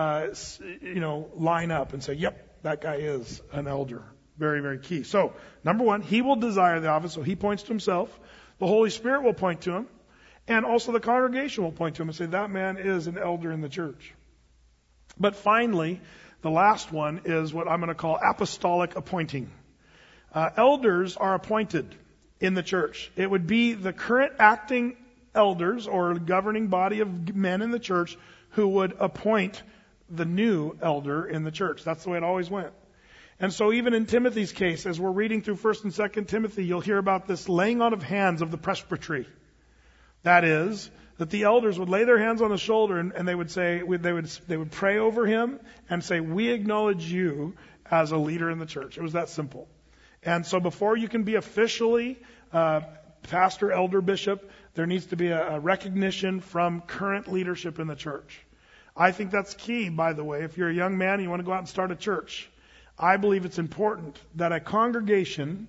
line up and say, yep, that guy is an elder. Very, very key. So, number 1, he will desire the office, so he points to himself. The Holy Spirit will point to him. And also the congregation will point to him and say, that man is an elder in the church. But finally, the last one is what I'm going to call apostolic appointing. Elders are appointed in the church. It would be the current acting elders or governing body of men in the church who would appoint the new elder in the church. That's the way it always went. And so even in Timothy's case, as we're reading through 1 and 2 Timothy, you'll hear about this laying on of hands of the presbytery. That is, that the elders would lay their hands on the shoulder and they would say, they would pray over him and say, we acknowledge you as a leader in the church. It was that simple. And so before you can be officially pastor, elder, bishop, there needs to be a recognition from current leadership in the church. I think that's key, by the way. If you're a young man and you want to go out and start a church, I believe it's important that a congregation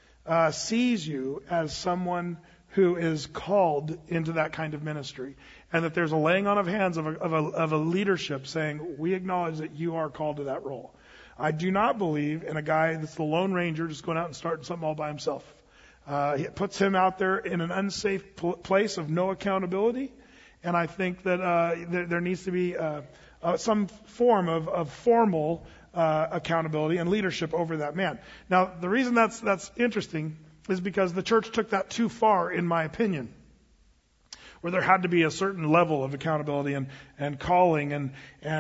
sees you as someone who is called into that kind of ministry, and that there's a laying on of hands of a leadership saying, we acknowledge that you are called to that role. I do not believe in a guy that's the Lone Ranger just going out and starting something all by himself. It puts him out there in an unsafe place of no accountability, and I think that there needs to be some form of formal accountability and leadership over that man. Now, the reason that's interesting is because the church took that too far, in my opinion, where there had to be a certain level of accountability and calling, and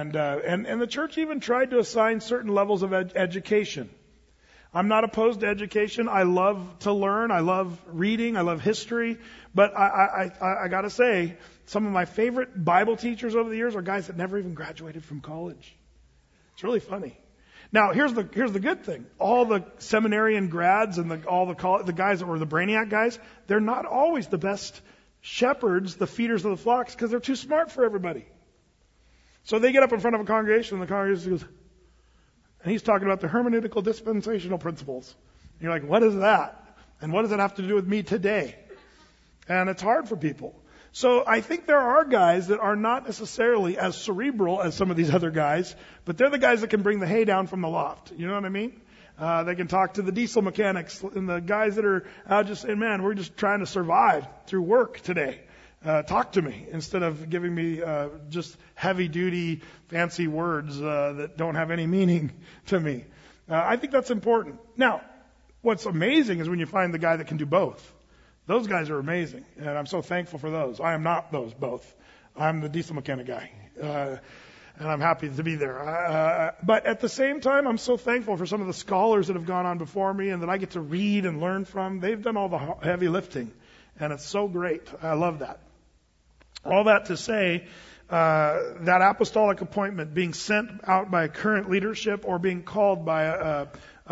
the church even tried to assign certain levels of education. I'm not opposed to education. I love to learn. I love reading. I love history. But I got to say, some of my favorite Bible teachers over the years are guys that never even graduated from college. It's really funny. Now, here's the good thing. All the seminarian grads and the guys that were the brainiac guys, they're not always the best shepherds, the feeders of the flocks, because they're too smart for everybody. So they get up in front of a congregation, and the congregation goes, and he's talking about the hermeneutical dispensational principles. And you're like, what is that? And what does it have to do with me today? And it's hard for people. So I think there are guys that are not necessarily as cerebral as some of these other guys, but they're the guys that can bring the hay down from the loft. You know what I mean? They can talk to the diesel mechanics and the guys that are just saying, man, we're just trying to survive through work today. talk to me instead of giving me just heavy-duty, fancy words that don't have any meaning to me. I think that's important. Now, what's amazing is when you find the guy that can do both. Those guys are amazing, and I'm so thankful for those. I am not those both. I'm the diesel mechanic guy, and I'm happy to be there. But at the same time, I'm so thankful for some of the scholars that have gone on before me and that I get to read and learn from. They've done all the heavy lifting, and it's so great. I love that. All that to say, that apostolic appointment, being sent out by current leadership or being called by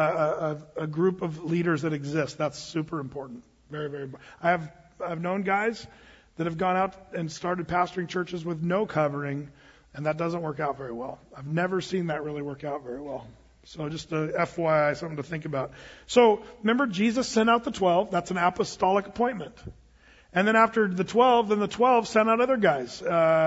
a group of leaders that exist, that's super important. Very, very important. I've known guys that have gone out and started pastoring churches with no covering, and that doesn't work out very well. I've never seen that really work out very well. So just a FYI, something to think about. So remember, Jesus sent out the 12. That's an apostolic appointment. And then after the 12, then the 12 sent out other guys.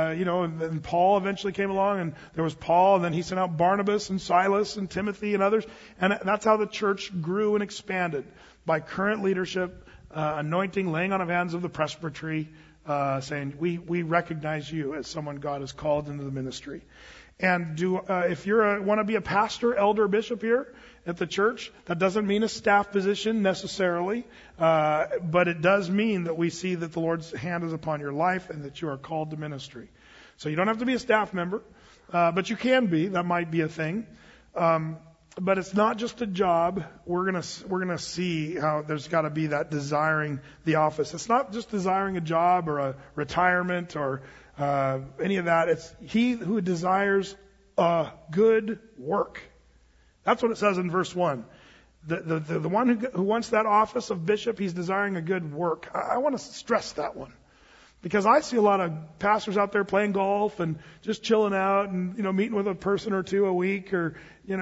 And Paul eventually came along, and there was Paul, and then he sent out Barnabas and Silas and Timothy and others. And that's how the church grew and expanded, by current leadership, anointing, laying on of hands of the presbytery, saying, we recognize you as someone God has called into the ministry. And if you want to be a pastor, elder, bishop here at the church, that doesn't mean a staff position necessarily, but it does mean that we see that the Lord's hand is upon your life and that you are called to ministry. So you don't have to be a staff member, but you can be. That might be a thing. But it's not just a job. We're gonna see how there's got to be that desiring the office. It's not just desiring a job or a retirement or any of that. It's he who desires a good work. That's what it says in verse 1. The one who wants that office of bishop, he's desiring a good work. I want to stress that one. Because I see a lot of pastors out there playing golf and just chilling out and, meeting with a person or two a week or,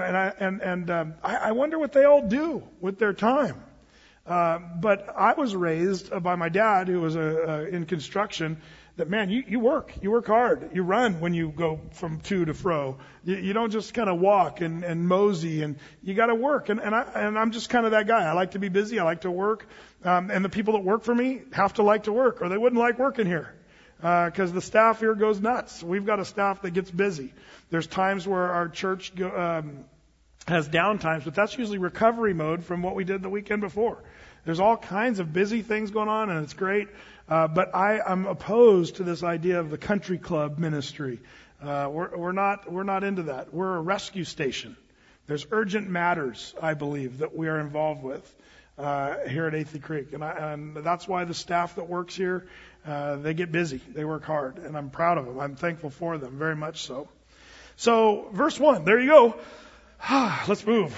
I wonder what they all do with their time. But I was raised by my dad, who was in construction, that, man, you work hard. You run when you go from to to fro. You don't just kind of walk and mosey, and you got to work. And I'm just kind of that guy. I like to be busy. I like to work. And the people that work for me have to like to work, or they wouldn't like working here. Because the staff here goes nuts. We've got a staff that gets busy. There's times where our church has down times, but that's usually recovery mode from what we did the weekend before. There's all kinds of busy things going on, and it's great. But I am opposed to this idea of the country club ministry. We're not into that. We're a rescue station. There's urgent matters, I believe, that we are involved with here at Athey Creek, and that's why the staff that works here, they get busy. They work hard, and I'm proud of them. I'm thankful for them, very much so. So, verse 1, there you go. Let's move.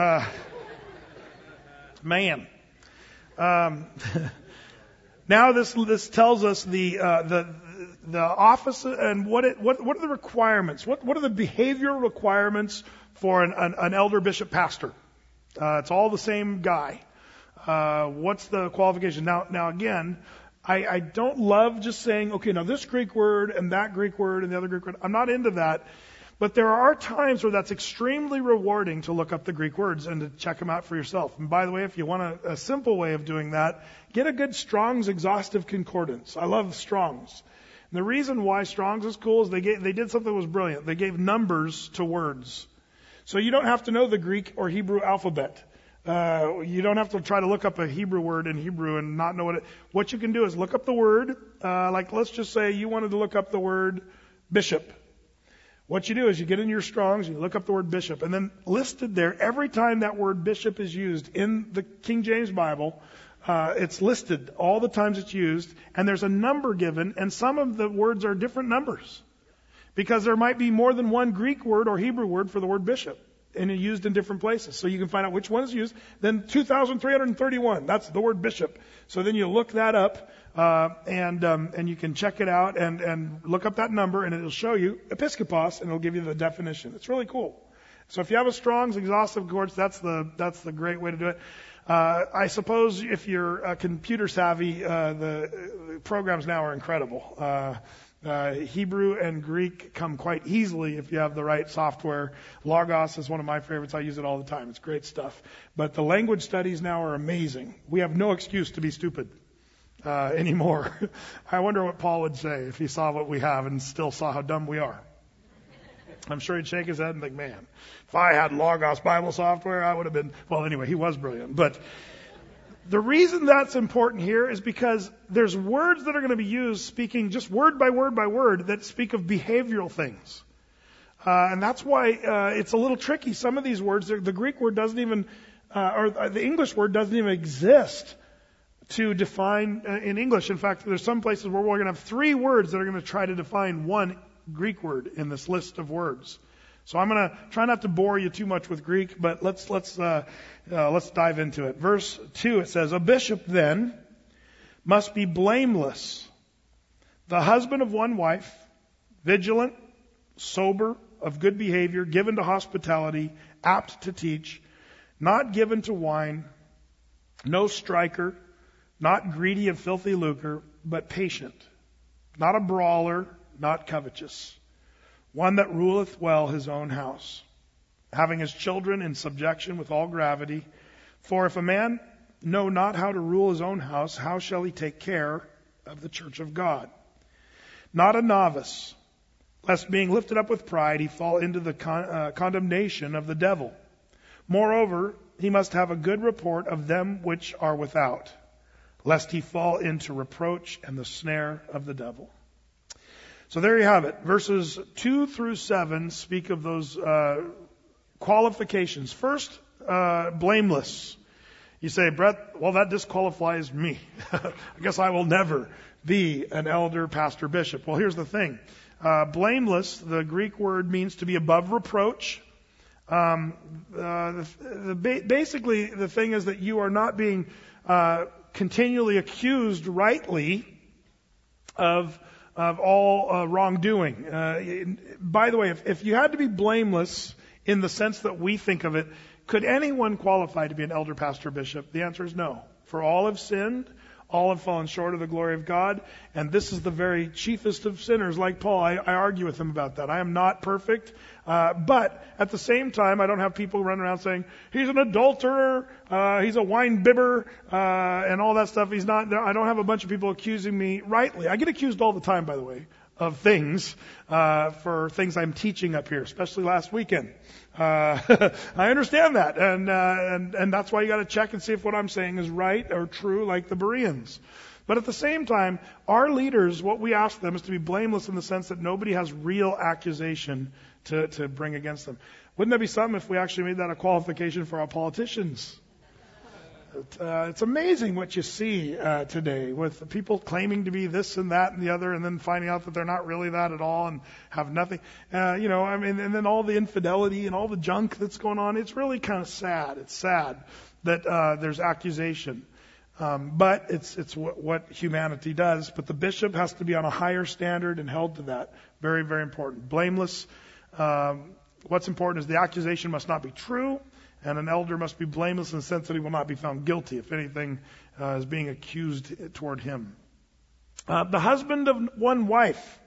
Man. Now this tells us the office and what are the requirements? What are the behavioral requirements for an elder, bishop, pastor? It's all the same guy. What's the qualification? Now again, I don't love just saying, okay, now this Greek word and that Greek word and the other Greek word. I'm not into that. But there are times where that's extremely rewarding to look up the Greek words and to check them out for yourself. And by the way, if you want a simple way of doing that, get a good Strong's exhaustive concordance. I love Strong's. And the reason why Strong's is cool is they did something that was brilliant. They gave numbers to words. So you don't have to know the Greek or Hebrew alphabet. You don't have to try to look up a Hebrew word in Hebrew and not know what you can do is look up the word. Like let's just say you wanted to look up the word bishop. What you do is you get in your Strong's and you look up the word bishop, and then listed there every time that word bishop is used in the King James Bible, it's listed all the times it's used, and there's a number given, and some of the words are different numbers. Because there might be more than one Greek word or Hebrew word for the word bishop, and it's used in different places. So you can find out which one is used. Then 2,331, that's the word bishop. So then you look that up, and you can check it out and look up that number, and it'll show you episkopos, and it'll give you the definition. It's really cool. So if you have a Strong's exhaustive concordance, that's the great way to do it. I suppose if you're computer savvy, the programs now are incredible. Hebrew and Greek come quite easily if you have the right software. Logos is one of my favorites. I use it all the time. It's great stuff. But the language studies now are amazing. We have no excuse to be stupid. anymore. I wonder what Paul would say if he saw what we have and still saw how dumb we are. I'm sure he'd shake his head and think, man, if I had Logos Bible software, I would have been, well, anyway, he was brilliant. But the reason that's important here is because there's words that are going to be used speaking just word by word that speak of behavioral things. And that's why it's a little tricky. Some of these words, the Greek word doesn't even, or the English word doesn't even exist to define in English. In fact, there's some places where we're going to have 3 words that are going to try to define one Greek word in this list of words. So I'm going to try not to bore you too much with Greek, but let's dive into it. Verse 2, it says, "A bishop then must be blameless, the husband of one wife, vigilant, sober, of good behavior, given to hospitality, apt to teach, not given to wine, no striker, not greedy of filthy lucre, but patient, not a brawler, not covetous, one that ruleth well his own house, having his children in subjection with all gravity. For if a man know not how to rule his own house, how shall he take care of the church of God? Not a novice, lest being lifted up with pride he fall into the condemnation of the devil. Moreover, he must have a good report of them which are without, lest he fall into reproach and the snare of the devil." So there you have it. Verses 2 through 7 speak of those qualifications. First, blameless. You say, "Brett, well, that disqualifies me. I guess I will never be an elder, pastor, bishop." Well, here's the thing. Blameless, the Greek word means to be above reproach. Basically, the thing is that you are not being continually accused rightly of all wrongdoing. By the way, if you had to be blameless in the sense that we think of it, could anyone qualify to be an elder, pastor, bishop? The answer is no. For all have sinned, all have fallen short of the glory of God, and this is the very chiefest of sinners. Like Paul, I argue with him about that. I am not perfect, but at the same time, I don't have people running around saying, he's an adulterer, he's a wine bibber, and all that stuff. He's not. I don't have a bunch of people accusing me rightly. I get accused all the time, by the way, of things, for things I'm teaching up here, especially last weekend. I understand that, and that's why you got to check and see if what I'm saying is right or true, like the Bereans. But at the same time, our leaders, what we ask them is to be blameless in the sense that nobody has real accusation to bring against them. Wouldn't that be something if we actually made that a qualification for our politicians? It's amazing what you see today with people claiming to be this and that and the other, and then finding out that they're not really that at all and have nothing. And then all the infidelity and all the junk that's going on. It's really kind of sad. It's sad that there's accusation, but it's what humanity does. But the bishop has to be on a higher standard and held to that. Very, very important. Blameless. What's important is the accusation must not be true. And an elder must be blameless in the sense that he will not be found guilty if anything is being accused toward him. The husband of one wife.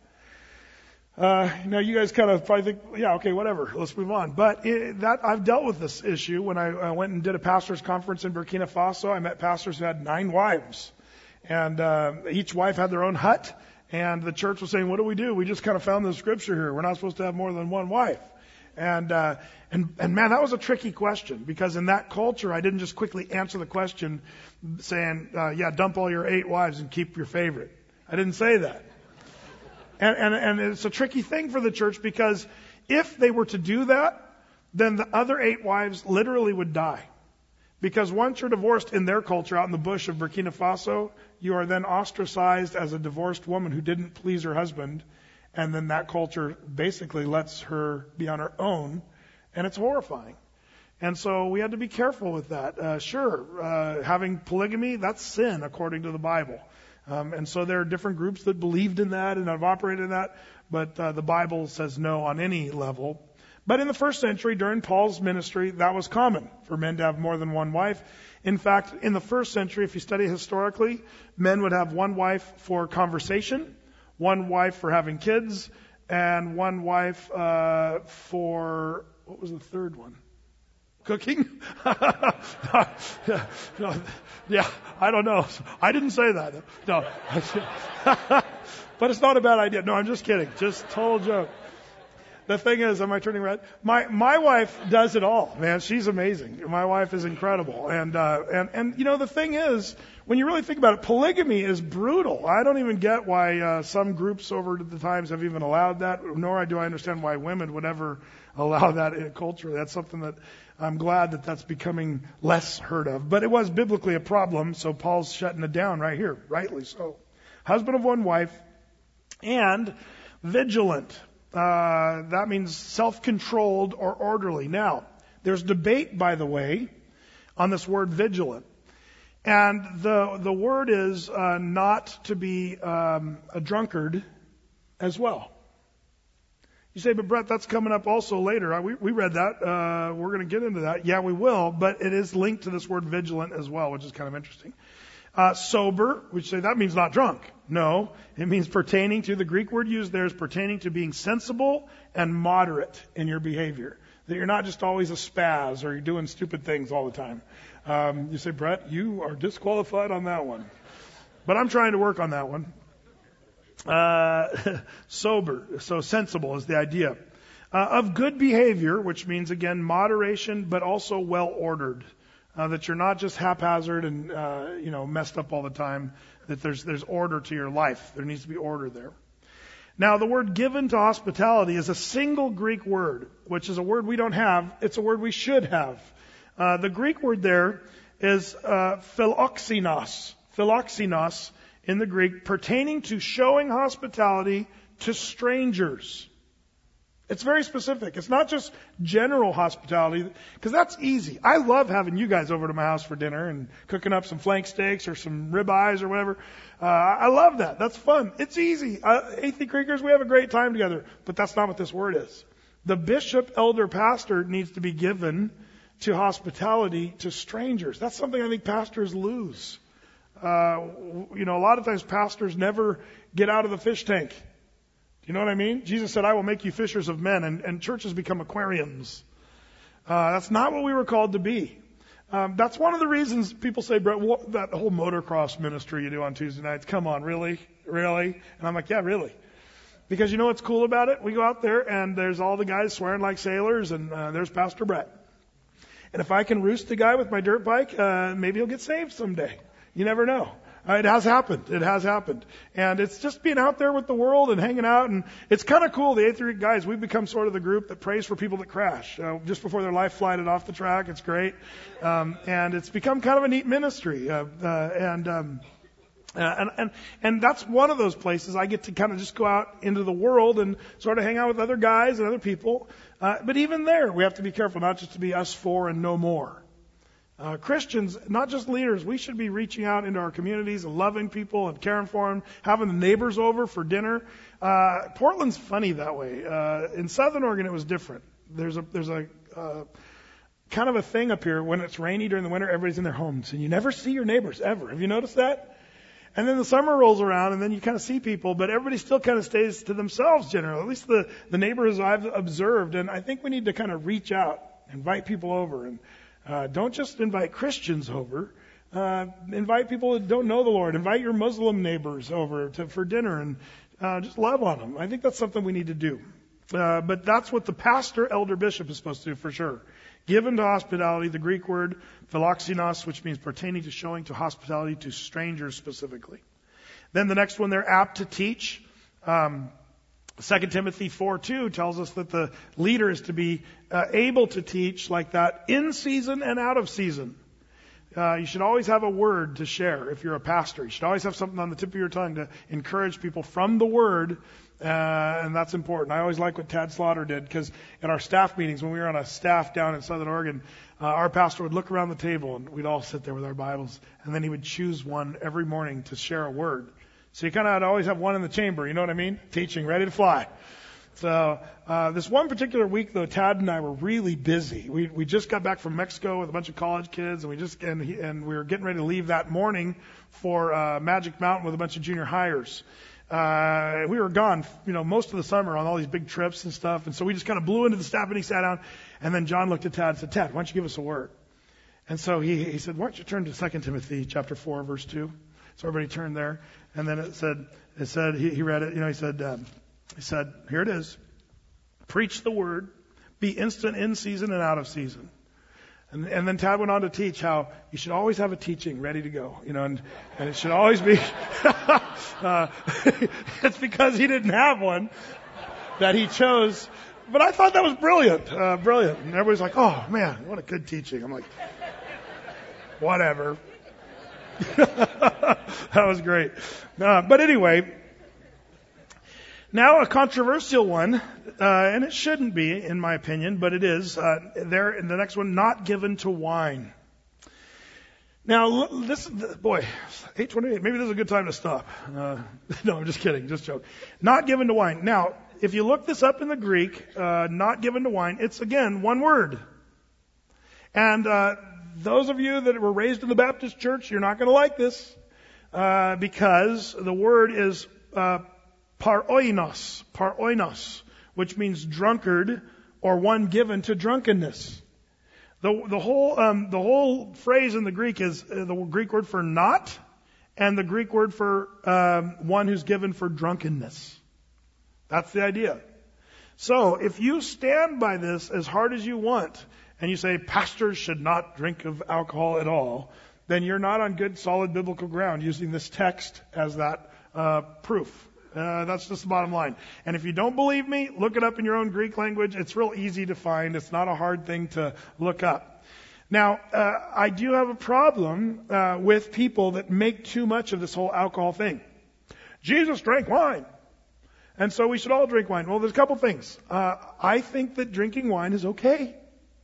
Now you guys kind of probably think, yeah, okay, whatever, let's move on. But I've dealt with this issue when I went and did a pastor's conference in Burkina Faso. I met pastors who had 9 wives. And each wife had their own hut. And the church was saying, what do? We just kind of found the scripture here. We're not supposed to have more than one wife. And man, that was a tricky question, because in that culture, I didn't just quickly answer the question saying, dump all your 8 wives and keep your favorite. I didn't say that. And it's a tricky thing for the church, because if they were to do that, then the other 8 wives literally would die. Because once you're divorced in their culture out in the bush of Burkina Faso, you are then ostracized as a divorced woman who didn't please her husband. And then that culture basically lets her be on her own, and it's horrifying. And so we had to be careful with that. Having polygamy, that's sin according to the Bible. And so there are different groups that believed in that and have operated in that, but the Bible says no on any level. But in the first century, during Paul's ministry, that was common for men to have more than one wife. In fact, in the first century, if you study historically, men would have one wife for conversation, one wife for having kids, and one wife for, what was the third one? Cooking? Yeah, I don't know. I didn't say that. No. But it's not a bad idea. No, I'm just kidding. Just total joke. The thing is, am I turning red? My wife does it all, man. She's amazing. My wife is incredible. And you know, the thing is, when you really think about it, polygamy is brutal. I don't even get why some groups over the times have even allowed that, nor do I understand why women would ever allow that in culture. That's something that I'm glad that that's becoming less heard of. But it was biblically a problem, so Paul's shutting it down right here, rightly so. Husband of one wife and vigilant. That means self-controlled or orderly. Now, there's debate, by the way, on this word vigilant. And the word is not to be a drunkard as well. You say, but Brett, that's coming up also later. We read that. We're going to get into that. Yeah, we will. But it is linked to this word vigilant as well, which is kind of interesting. Sober, which say that means not drunk. No, it means pertaining to, the Greek word used there is pertaining to being sensible and moderate in your behavior. That you're not just always a spaz or you're doing stupid things all the time. You say, Brett, you are disqualified on that one. But I'm trying to work on that one. Sober, so sensible is the idea. Of good behavior, which means, again, moderation, but also well ordered. That you're not just haphazard and messed up all the time. That there's order to your life. There needs to be order there. Now, the word given to hospitality is a single Greek word, which is a word we don't have. It's a word we should have. The Greek word there is philoxenos. Philoxenos in the Greek, pertaining to showing hospitality to strangers. It's very specific. It's not just general hospitality, because that's easy. I love having you guys over to my house for dinner and cooking up some flank steaks or some ribeyes or whatever. I love that. That's fun. It's easy. Athey Creekers, we have a great time together. But that's not what this word is. The bishop, elder, pastor needs to be given to hospitality to strangers. That's something I think pastors lose. A lot of times pastors never get out of the fish tank. Do you know what I mean? Jesus said, I will make you fishers of men, and churches become aquariums. That's not what we were called to be. That's one of the reasons people say, Brett, that whole motocross ministry you do on Tuesday nights, come on, really? Really? And I'm like, yeah, really. Because you know what's cool about it? We go out there, and there's all the guys swearing like sailors, and there's Pastor Brett. And if I can roost the guy with my dirt bike, maybe he'll get saved someday. You never know. It has happened. It has happened. And it's just being out there with the world and hanging out. And it's kind of cool. The Athey guys, we've become sort of the group that prays for people that crash. Just before their life flighted off the track. It's great. And it's become kind of a neat ministry. And that's one of those places I get to kind of just go out into the world and sort of hang out with other guys and other people. But even there, we have to be careful not just to be us four and no more. Christians, not just leaders, we should be reaching out into our communities and loving people and caring for them, having the neighbors over for dinner. Portland's funny that way. In Southern Oregon, it was different. There's a kind of a thing up here when it's rainy during the winter, everybody's in their homes and you never see your neighbors ever. Have you noticed that? And then the summer rolls around and then you kind of see people, but everybody still kind of stays to themselves generally, at least the neighbors I've observed. And I think we need to kind of reach out, invite people over, and don't just invite Christians over. Invite people that don't know the Lord. Invite your Muslim neighbors over for dinner and just love on them. I think that's something we need to do. But that's what the pastor, elder, bishop is supposed to do for sure. Given to hospitality, the Greek word philoxenos, which means pertaining to showing to hospitality to strangers specifically. Then the next one, they're apt to teach. 2 Timothy 4:2 tells us that the leader is to be able to teach like that in season and out of season. You should always have a word to share if you're a pastor. You should always have something on the tip of your tongue to encourage people from the word, and that's important. I always like what Tad Slaughter did, because in our staff meetings, when we were on a staff down in Southern Oregon, our pastor would look around the table, and we'd all sit there with our Bibles, and then he would choose one every morning to share a word. So you kind of always have one in the chamber, you know what I mean? Teaching, ready to fly. So this one particular week, though, Tad and I were really busy. We just got back from Mexico with a bunch of college kids, and we were getting ready to leave that morning for Magic Mountain with a bunch of junior hires. We were gone, most of the summer on all these big trips and stuff. And so we just kind of blew into the staff and he sat down. And then John looked at Tad and said, Tad, why don't you give us a word? And so he said, why don't you turn to 2 Timothy chapter 4, verse 2. So everybody turned there. And then it said, he read it, he said, here it is. Preach the word, be instant in season and out of season. And then Tad went on to teach how you should always have a teaching ready to go, and it should always be, it's because he didn't have one that he chose. But I thought that was brilliant. And everybody's like, oh man, what a good teaching. I'm like, whatever. That was great. But anyway, now a controversial one, and it shouldn't be, in my opinion, but it is. There in the next one, not given to wine. Now, this, boy, 8:28. Maybe this is a good time to stop. No, I'm just kidding. Just joke. Not given to wine. Now, if you look this up in the Greek, not given to wine, it's again one word. And those of you that were raised in the Baptist church, you're not going to like this because the word is paroinos, which means drunkard or one given to drunkenness. The whole phrase in the Greek is the Greek word for not and the Greek word for one who's given for drunkenness. That's the idea. So if you stand by this as hard as you want and you say pastors should not drink of alcohol at all, then you're not on good, solid biblical ground using this text as that proof. That's just the bottom line. And if you don't believe me, look it up in your own Greek language. It's real easy to find. It's not a hard thing to look up. Now, I do have a problem with people that make too much of this whole alcohol thing. Jesus drank wine, and so we should all drink wine. Well, there's a couple things. I think that drinking wine is okay.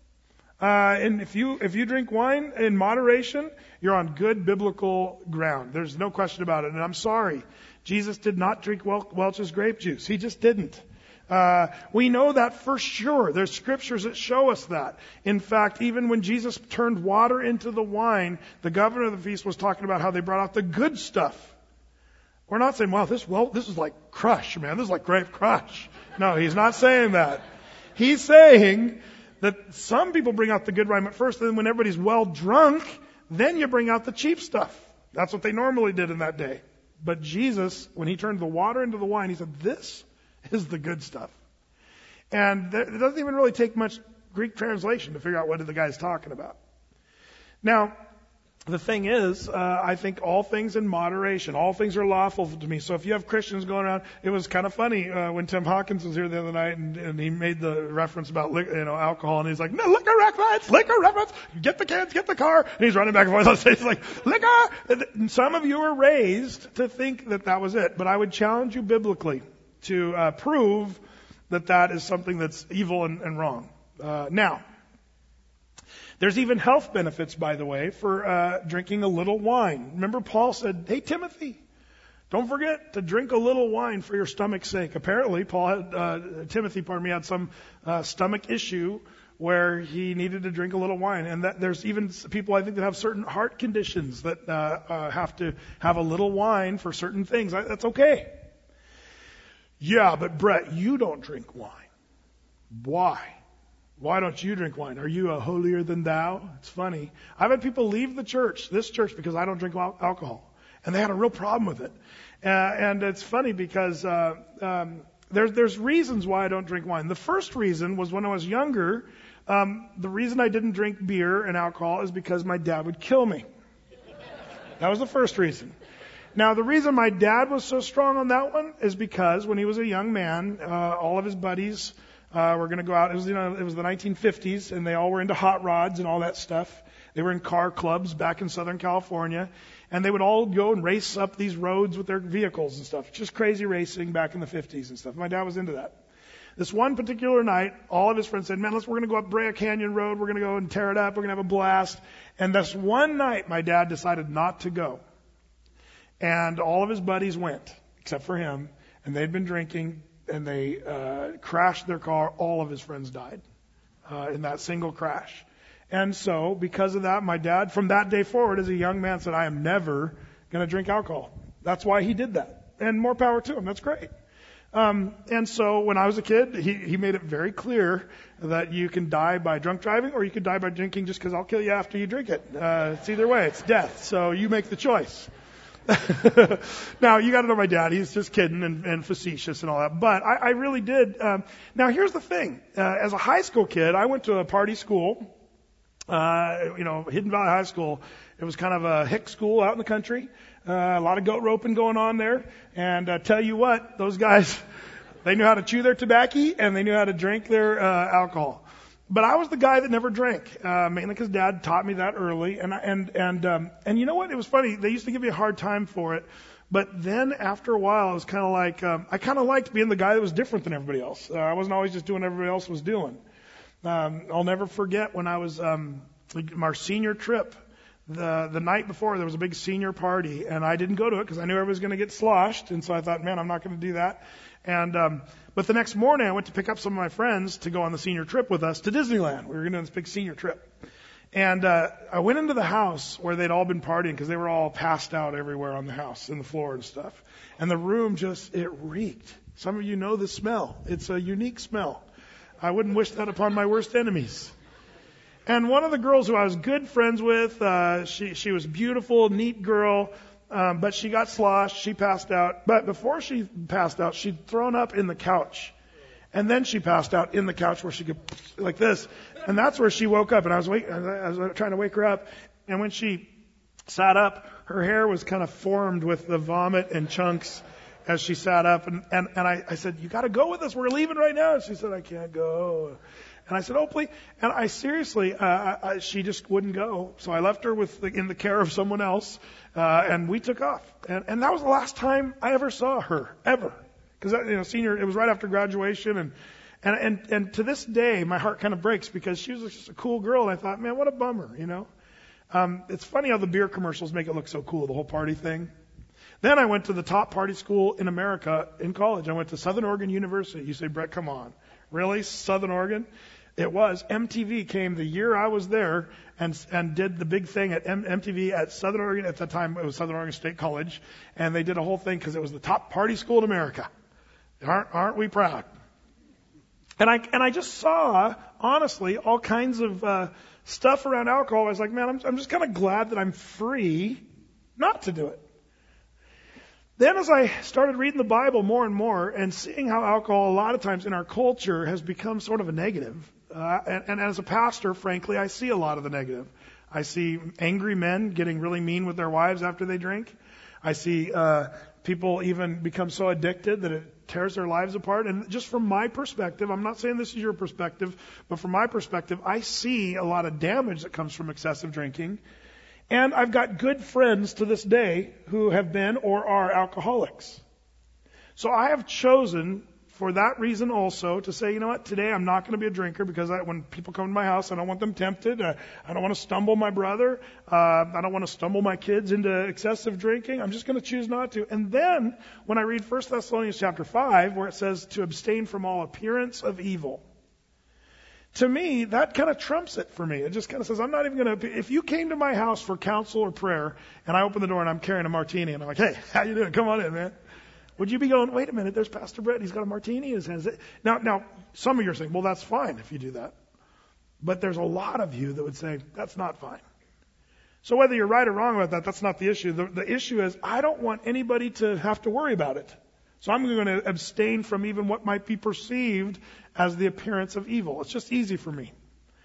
And if you drink wine in moderation, you're on good biblical ground. There's no question about it. And I'm sorry. Jesus did not drink Welch's grape juice. He just didn't. We know that for sure. There's scriptures that show us that. In fact, even when Jesus turned water into the wine, the governor of the feast was talking about how they brought out the good stuff. We're not saying, this is like crush, man. This is like grape crush. No, he's not saying that. He's saying that some people bring out the good wine at first, and then when everybody's well drunk, then you bring out the cheap stuff. That's what they normally did in that day. But Jesus, when he turned the water into the wine, he said, this is the good stuff. And it doesn't even really take much Greek translation to figure out what the guy's talking about. Now, the thing is, I think all things in moderation, all things are lawful to me. So if you have Christians going around, it was kind of funny when Tim Hawkins was here the other night and he made the reference about alcohol, and he's like, no, liquor reference, get the kids, get the car, and he's running back and forth on stage like, liquor. And some of you are raised to think that was it, but I would challenge you biblically to prove that is something that's evil and wrong. Now, there's even health benefits, by the way, for drinking a little wine. Remember, Paul said, hey, Timothy, don't forget to drink a little wine for your stomach's sake. Apparently, Timothy had some stomach issue where he needed to drink a little wine. And that there's even people, I think, that have certain heart conditions that have to have a little wine for certain things. That's okay. Yeah, but Brett, you don't drink wine. Why? Why don't you drink wine? Are you a holier than thou? It's funny. I've had people leave this church, because I don't drink alcohol. And they had a real problem with it. And it's funny because there's reasons why I don't drink wine. The first reason was when I was younger, the reason I didn't drink beer and alcohol is because my dad would kill me. That was the first reason. Now, the reason my dad was so strong on that one is because when he was a young man, all of his buddies were going to go out. It was the 1950s, and they all were into hot rods and all that stuff. They were in car clubs back in Southern California, and they would all go and race up these roads with their vehicles and stuff. Just crazy racing back in the 50s and stuff. My dad was into that. This one particular night, all of his friends said, man, we're going to go up Brea Canyon Road. We're going to go and tear it up. We're going to have a blast. And this one night, my dad decided not to go. And all of his buddies went, except for him, and they'd been drinking. And they crashed their car. All of his friends died in that single crash. And so, because of that, my dad, from that day forward, as a young man, said, I am never going to drink alcohol. That's why he did that. And more power to him. That's great. And so when I was a kid, he made it very clear that you can die by drunk driving or you could die by drinking just because I'll kill you after you drink it. It's either way. It's death. So you make the choice. Now, you got to know my dad. He's just kidding and facetious and all that. But I really did. Now, here's the thing. As a high school kid, I went to a party school, Hidden Valley High School. It was kind of a hick school out in the country. A lot of goat roping going on there. And tell you what, those guys, they knew how to chew their tobacco and they knew how to drink their alcohol. But I was the guy that never drank, mainly because Dad taught me that early. And you know what? It was funny. They used to give me a hard time for it. But then after a while, it was kind of like, I kind of liked being the guy that was different than everybody else. I wasn't always just doing what everybody else was doing. I'll never forget when I was, our senior trip. The night before, there was a big senior party, and I didn't go to it because I knew everybody was going to get sloshed, and so I thought, man, I'm not going to do that. But the next morning, I went to pick up some of my friends to go on the senior trip with us to Disneyland. We were going to do this big senior trip. And I went into the house where they'd all been partying because they were all passed out everywhere on the house, in the floor and stuff. And the room it reeked. Some of you know the smell. It's a unique smell. I wouldn't wish that upon my worst enemies. And one of the girls who I was good friends with, she was beautiful, neat girl, but she got sloshed. She passed out. But before she passed out, she'd thrown up in the couch. And then she passed out in the couch where she could, like this. And that's where she woke up. And I was trying to wake her up. And when she sat up, her hair was kind of formed with the vomit and chunks as she sat up. And I said, you got to go with us. We're leaving right now. And she said, I can't go. And I said, oh, please. And I seriously, she just wouldn't go. So I left her in the care of someone else, and we took off. And that was the last time I ever saw her, ever. Because, it was right after graduation. And to this day, my heart kind of breaks because she was just a cool girl. And I thought, man, what a bummer, It's funny how the beer commercials make it look so cool, the whole party thing. Then I went to the top party school in America in college. I went to Southern Oregon University. You say, Brett, come on. Really? Southern Oregon? It was. MTV came the year I was there and did the big thing at MTV at Southern Oregon. At that time, it was Southern Oregon State College. And they did a whole thing because it was the top party school in America. Aren't we proud? And I just saw, honestly, all kinds of stuff around alcohol. I was like, man, I'm just kind of glad that I'm free not to do it. Then as I started reading the Bible more and more and seeing how alcohol a lot of times in our culture has become sort of a negative, and as a pastor, frankly, I see a lot of the negative. I see angry men getting really mean with their wives after they drink. I see people even become so addicted that it tears their lives apart. And just from my perspective, I'm not saying this is your perspective, but from my perspective, I see a lot of damage that comes from excessive drinking. And I've got good friends to this day who have been or are alcoholics. So I have chosen, for that reason also, to say, you know what, today I'm not going to be a drinker because when people come to my house, I don't want them tempted. I don't want to stumble my brother. I don't want to stumble my kids into excessive drinking. I'm just going to choose not to. And then when I read 1 Thessalonians chapter 5, where it says to abstain from all appearance of evil, to me, that kind of trumps it for me. It just kind of says, I'm not even going to, if you came to my house for counsel or prayer, and I open the door and I'm carrying a martini, and I'm like, hey, how you doing? Come on in, man. Would you be going, wait a minute, there's Pastor Brett, he's got a martini in his hands. Now, some of you are saying, well, that's fine if you do that. But there's a lot of you that would say, that's not fine. So whether you're right or wrong about that, that's not the issue. The issue is, I don't want anybody to have to worry about it. So I'm going to abstain from even what might be perceived as the appearance of evil. It's just easy for me.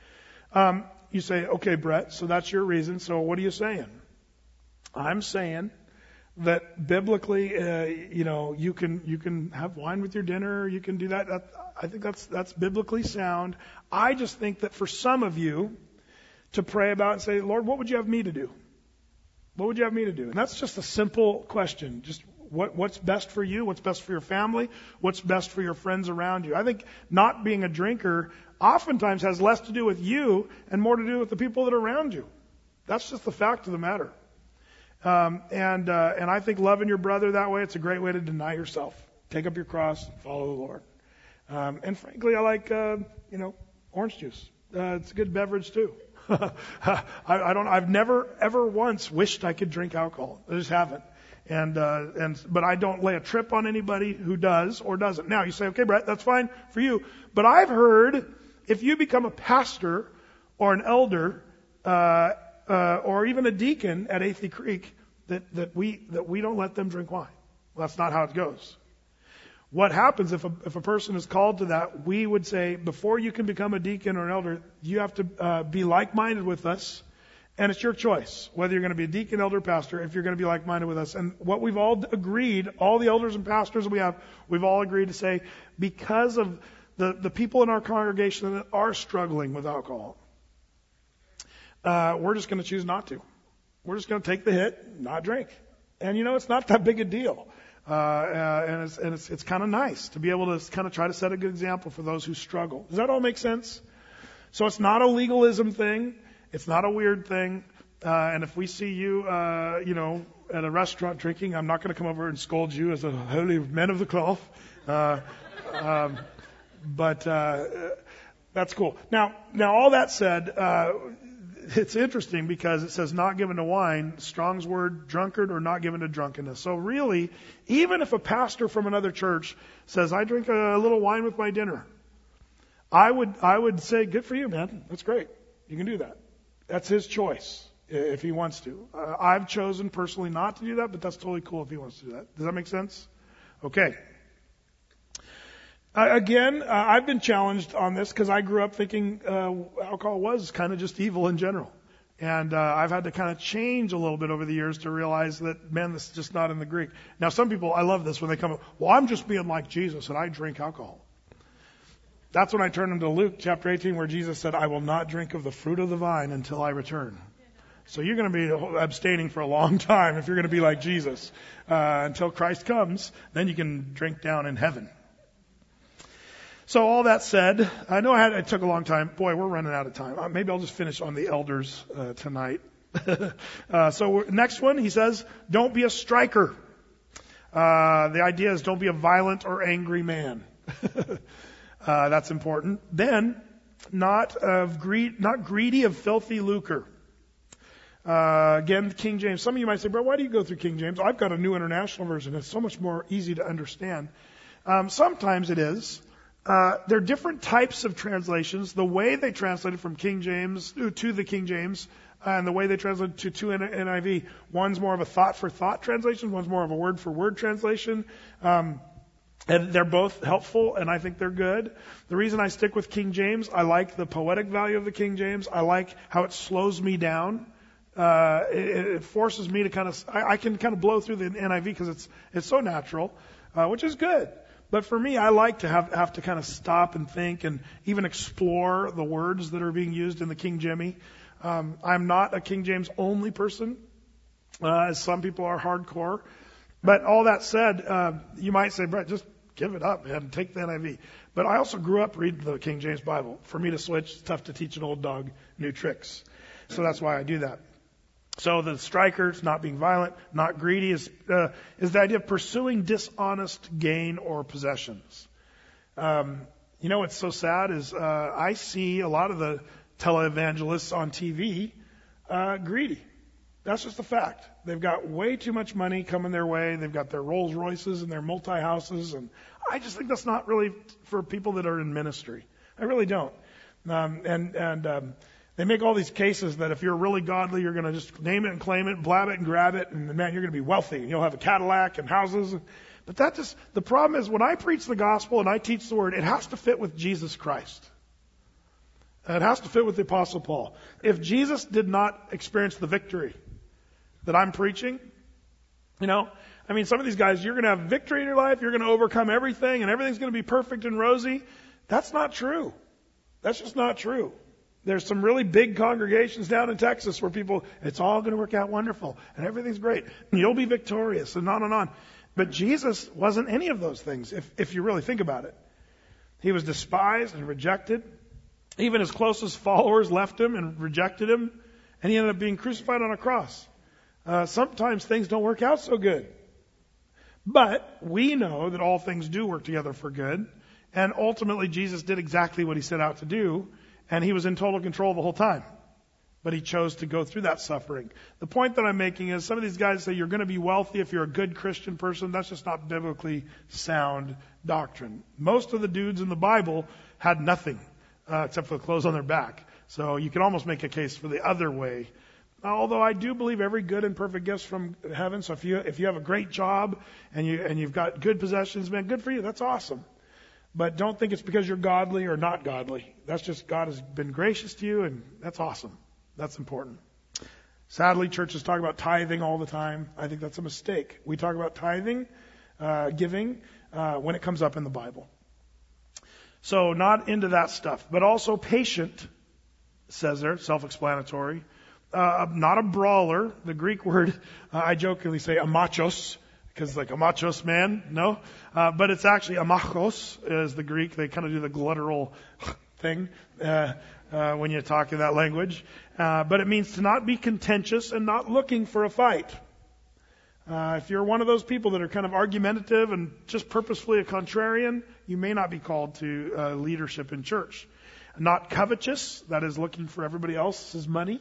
You say, okay, Brett, so that's your reason. So what are you saying? I'm saying that biblically, you can have wine with your dinner. You can do that. I think that's biblically sound. I just think that for some of you to pray about and say, Lord, what would you have me to do? What would you have me to do? And that's just a simple question. Just what's best for you? What's best for your family? What's best for your friends around you? I think not being a drinker oftentimes has less to do with you and more to do with the people that are around you. That's just the fact of the matter. And I think loving your brother that way, it's a great way to deny yourself. Take up your cross, follow the Lord. And frankly, I like, orange juice. It's a good beverage too. I've never ever once wished I could drink alcohol. I just haven't. But I don't lay a trip on anybody who does or doesn't. Now you say, okay, Brett, that's fine for you. But I've heard if you become a pastor or an elder, or even a deacon at Athey Creek, that we don't let them drink wine. Well, that's not how it goes. What happens if a person is called to that? We would say, before you can become a deacon or an elder, you have to be like-minded with us. And it's your choice, whether you're going to be a deacon, elder, pastor, if you're going to be like-minded with us. And what we've all agreed, all the elders and pastors we've all agreed to say, because of the people in our congregation that are struggling with alcohol, we're just going to choose not to. We're just going to take the hit, not drink. And it's not that big a deal. And it's kind of nice to be able to kind of try to set a good example for those who struggle. Does that all make sense? So it's not a legalism thing. It's not a weird thing. And if we see you, at a restaurant drinking, I'm not going to come over and scold you as a holy man of the cloth. But that's cool. Now all that said, it's interesting because it says not given to wine, Strong's word, drunkard, or not given to drunkenness. So really, even if a pastor from another church says, I drink a little wine with my dinner, I would say, good for you, man. That's great. You can do that. That's his choice if he wants to. I've chosen personally not to do that, but that's totally cool if he wants to do that. Does that make sense? Okay. I've been challenged on this because I grew up thinking alcohol was kind of just evil in general. And I've had to kind of change a little bit over the years to realize that, man, this is just not in the Greek. Now, some people, I love this when they come up, well, I'm just being like Jesus and I drink alcohol. That's when I turn them to Luke chapter 18 where Jesus said, I will not drink of the fruit of the vine until I return. So you're going to be abstaining for a long time if you're going to be like Jesus. Until Christ comes, then you can drink down in heaven. So all that said, I know it took a long time. Boy, we're running out of time. Maybe I'll just finish on the elders tonight. So next one, he says, don't be a striker. The idea is don't be a violent or angry man. That's important. Then, not greedy of filthy lucre. Again, King James. Some of you might say, bro, why do you go through King James? I've got a New International Version. It's so much more easy to understand. Sometimes it is. There are different types of translations. The way they translated from King James to the King James and the way they translate to NIV, one's more of a thought-for-thought translation, one's more of a word-for-word translation. And they're both helpful, and I think they're good. The reason I stick with King James, I like the poetic value of the King James. I like how it slows me down. It forces me to I can kind of blow through the NIV because it's so natural, which is good. But for me, I like to have to kind of stop and think and even explore the words that are being used in the King Jimmy. I'm not a King James only person, as some people are hardcore. But all that said, you might say, Brett, just give it up, man. Take the NIV. But I also grew up reading the King James Bible. For me to switch, it's tough to teach an old dog new tricks. So that's why I do that. So the strikers, not being violent, not greedy, is the idea of pursuing dishonest gain or possessions. What's so sad is I see a lot of the televangelists on TV greedy. That's just a fact. They've got way too much money coming their way. They've got their Rolls Royces and their multi-houses. And I just think that's not really for people that are in ministry. I really don't. They make all these cases that if you're really godly, you're going to just name it and claim it, blab it and grab it, and man, you're going to be wealthy. And you'll have a Cadillac and houses. But the problem is when I preach the gospel and I teach the word, it has to fit with Jesus Christ. It has to fit with the Apostle Paul. If Jesus did not experience the victory that I'm preaching, some of these guys, you're going to have victory in your life, you're going to overcome everything, and everything's going to be perfect and rosy. That's not true. That's just not true. There's some really big congregations down in Texas where it's all going to work out wonderful, and everything's great, and you'll be victorious, and on and on. But Jesus wasn't any of those things, if you really think about it. He was despised and rejected. Even his closest followers left him and rejected him, and he ended up being crucified on a cross. Sometimes things don't work out so good. But we know that all things do work together for good, and ultimately Jesus did exactly what he set out to do, and he was in total control the whole time. but he chose to go through that suffering. The point that I'm making is some of these guys say you're going to be wealthy if you're a good Christian person. That's just not biblically sound doctrine. Most of the dudes in the Bible had nothing except for the clothes on their back. So you can almost make a case for the other way. Although I do believe every good and perfect gift's from heaven. So if you have a great job and you've got good possessions, man, good for you. That's awesome. But don't think it's because you're godly or not godly. That's just God has been gracious to you, and that's awesome. That's important. Sadly, churches talk about tithing all the time. I think that's a mistake. We talk about tithing, giving, when it comes up in the Bible. So not into that stuff, but also patient, says there, self-explanatory. Not a brawler. The Greek word, I jokingly say amachos, because like a machos man, no. But it's actually amachos is the Greek. They kind of do the glottal thing when you talk in that language. But it means to not be contentious and not looking for a fight. If you're one of those people that are kind of argumentative and just purposefully a contrarian, you may not be called to leadership in church. Not covetous, that is looking for everybody else's money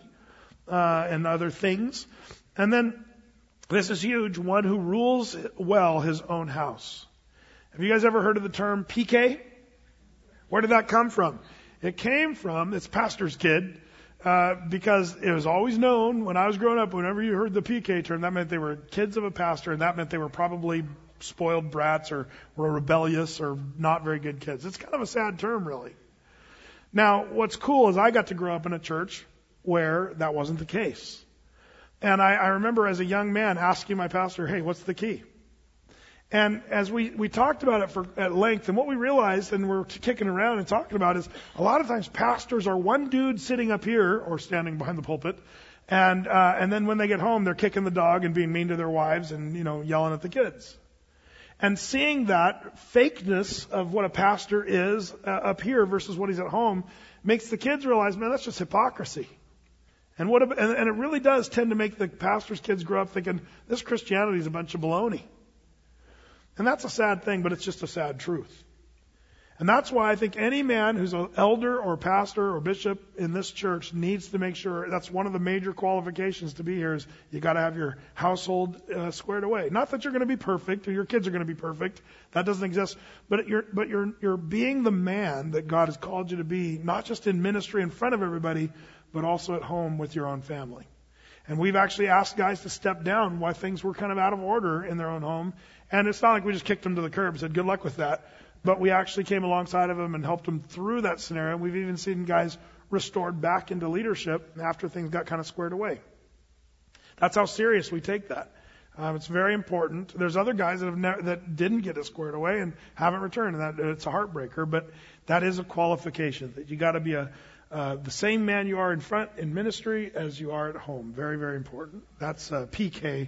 and other things. And then, this is huge, one who rules well his own house. Have you guys ever heard of the term PK? Where did that come from? It came from, it's pastor's kid, because it was always known when I was growing up, whenever you heard the PK term, that meant they were kids of a pastor, and that meant they were probably spoiled brats or were rebellious or not very good kids. It's kind of a sad term, really. Now, what's cool is I got to grow up in a church where that wasn't the case. And I remember as a young man asking my pastor, hey, what's the key? And as we talked about it at length, and what we realized, and we're kicking around and talking about, is a lot of times pastors are one dude sitting up here or standing behind the pulpit, and then when they get home, they're kicking the dog and being mean to their wives and, yelling at the kids. And seeing that fakeness of what a pastor is up here versus what he's at home makes the kids realize, man, that's just hypocrisy. And it really does tend to make the pastor's kids grow up thinking this Christianity is a bunch of baloney. And that's a sad thing, but it's just a sad truth. And that's why I think any man who's an elder or pastor or bishop in this church needs to make sure that's one of the major qualifications to be here is you got to have your household squared away. Not that you're going to be perfect or your kids are going to be perfect. That doesn't exist. But you're being the man that God has called you to be, not just in ministry in front of everybody, but also at home with your own family. And we've actually asked guys to step down while things were kind of out of order in their own home. And it's not like we just kicked them to the curb and said, good luck with that. But we actually came alongside of them and helped them through that scenario. We've even seen guys restored back into leadership after things got kind of squared away. That's how serious we take that. It's very important. There's other guys that didn't get it squared away and haven't returned, and it's a heartbreaker. But that is a qualification that you got to be the same man you are in front in ministry as you are at home. Very, very important. That's a PK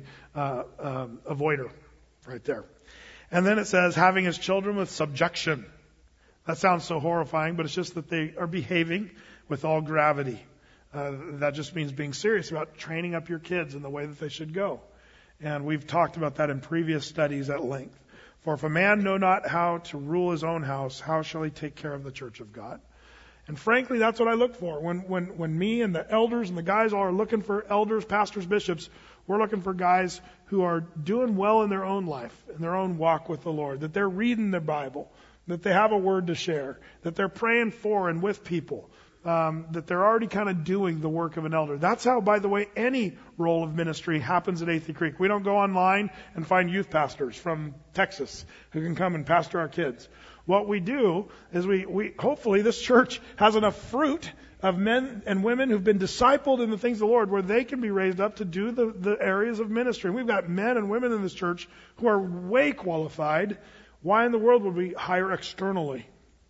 avoider right there. And then it says, having his children with subjection. That sounds so horrifying, but it's just that they are behaving with all gravity. That just means being serious about training up your kids in the way that they should go. And we've talked about that in previous studies at length. For if a man know not how to rule his own house, how shall he take care of the church of God? And frankly, that's what I look for. When me and the elders and the guys all are looking for elders, pastors, bishops, we're looking for guys who are doing well in their own life, in their own walk with the Lord, that they're reading the Bible, that they have a word to share, that they're praying for and with people, that they're already kind of doing the work of an elder. That's how, by the way, any role of ministry happens at Athey Creek. We don't go online and find youth pastors from Texas who can come and pastor our kids. What we do is we hopefully this church has enough fruit of men and women who've been discipled in the things of the Lord where they can be raised up to do the areas of ministry. We've got men and women in this church who are way qualified. Why in the world would we hire externally?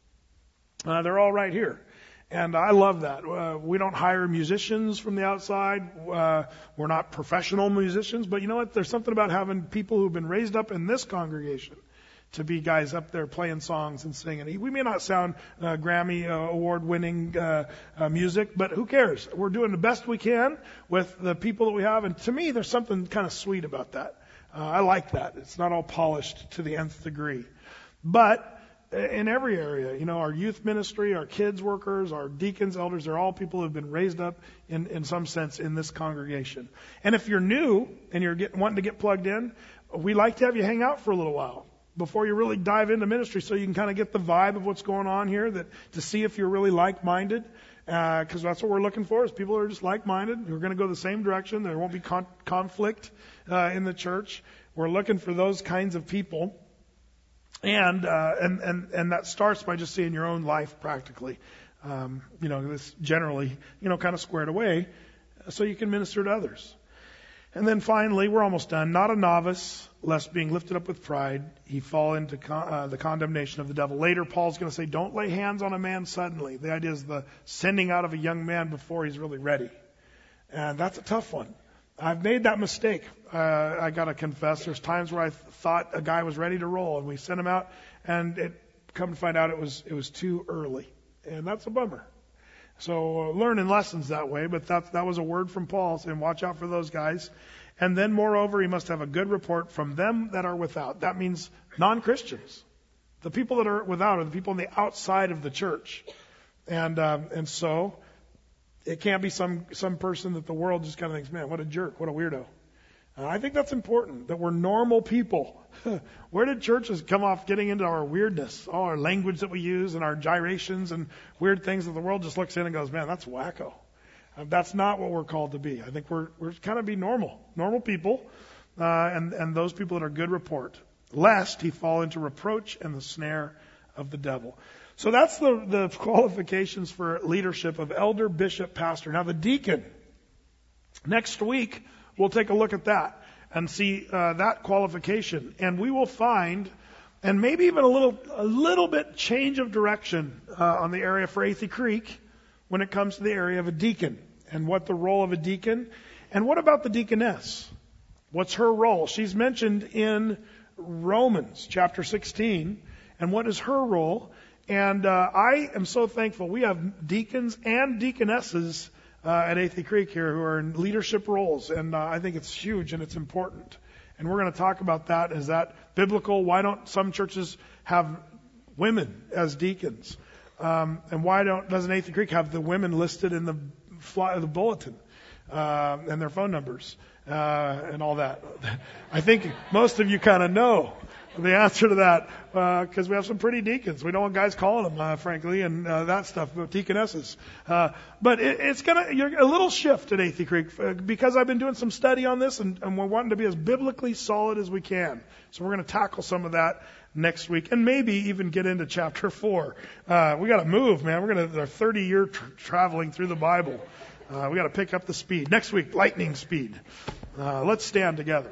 They're all right here. And I love that. We don't hire musicians from the outside. We're not professional musicians. But you know what? There's something about having people who've been raised up in this congregation to be guys up there playing songs and singing. We may not sound Grammy award-winning music, but who cares? We're doing the best we can with the people that we have. And to me, there's something kind of sweet about that. I like that. It's not all polished to the nth degree. But in every area. You know, our youth ministry, our kids workers, our deacons, elders, they're all people who have been raised up in some sense in this congregation. And if you're new and you're wanting to get plugged in, we like to have you hang out for a little while before you really dive into ministry, so you can kind of get the vibe of what's going on here, to see if you're really like-minded, because that's what we're looking for, is people who are just like-minded, who are going to go the same direction. There won't be conflict in the church. We're looking for those kinds of people. And that starts by just seeing your own life practically. This generally, kind of squared away so you can minister to others. And then finally, we're almost done. Not a novice, lest being lifted up with pride, he fall into the condemnation of the devil. Later, Paul's going to say, don't lay hands on a man suddenly. The idea is the sending out of a young man before he's really ready. And that's a tough one. I've made that mistake. I got to confess. There's times where I thought a guy was ready to roll, and we sent him out, and come to find out it was too early. And that's a bummer. So learning lessons that way, but that was a word from Paul saying, watch out for those guys. And then moreover, he must have a good report from them that are without. That means non-Christians. The people that are without are the people on the outside of the church. And so it can't be some person that the world just kind of thinks, man, what a jerk, what a weirdo. I think that's important, that we're normal people. Where did churches come off getting into our weirdness? All our language that we use and our gyrations and weird things that the world just looks in and goes, man, that's wacko. That's not what we're called to be. I think we're kind of be normal people, and those people that are good report, lest he fall into reproach and the snare of the devil. So that's the qualifications for leadership of elder, bishop, pastor. Now the deacon, next week, we'll take a look at that and see that qualification. And we will find, and maybe even a little bit change of direction on the area for Athey Creek when it comes to the area of a deacon and what the role of a deacon. And what about the deaconess? What's her role? She's mentioned in Romans chapter 16. And what is her role? And I am so thankful. We have deacons and deaconesses at Athey Creek here who are in leadership roles. And I think it's huge and it's important. And we're going to talk about that. Is that biblical? Why don't some churches have women as deacons? And why doesn't Athey Creek have the women listed in the bulletin and their phone numbers and all that? I think most of you kind of know the answer to that because we have some pretty deacons. We don't want guys calling them, frankly, and that stuff, deaconesses. But you're a little shift at Athey Creek because I've been doing some study on this, and we're wanting to be as biblically solid as we can. So we're going to tackle some of that next week, and maybe even get into chapter 4. We got to move, man. We're going to our 30-year traveling through the Bible. We got to pick up the speed next week, lightning speed. Let's stand together.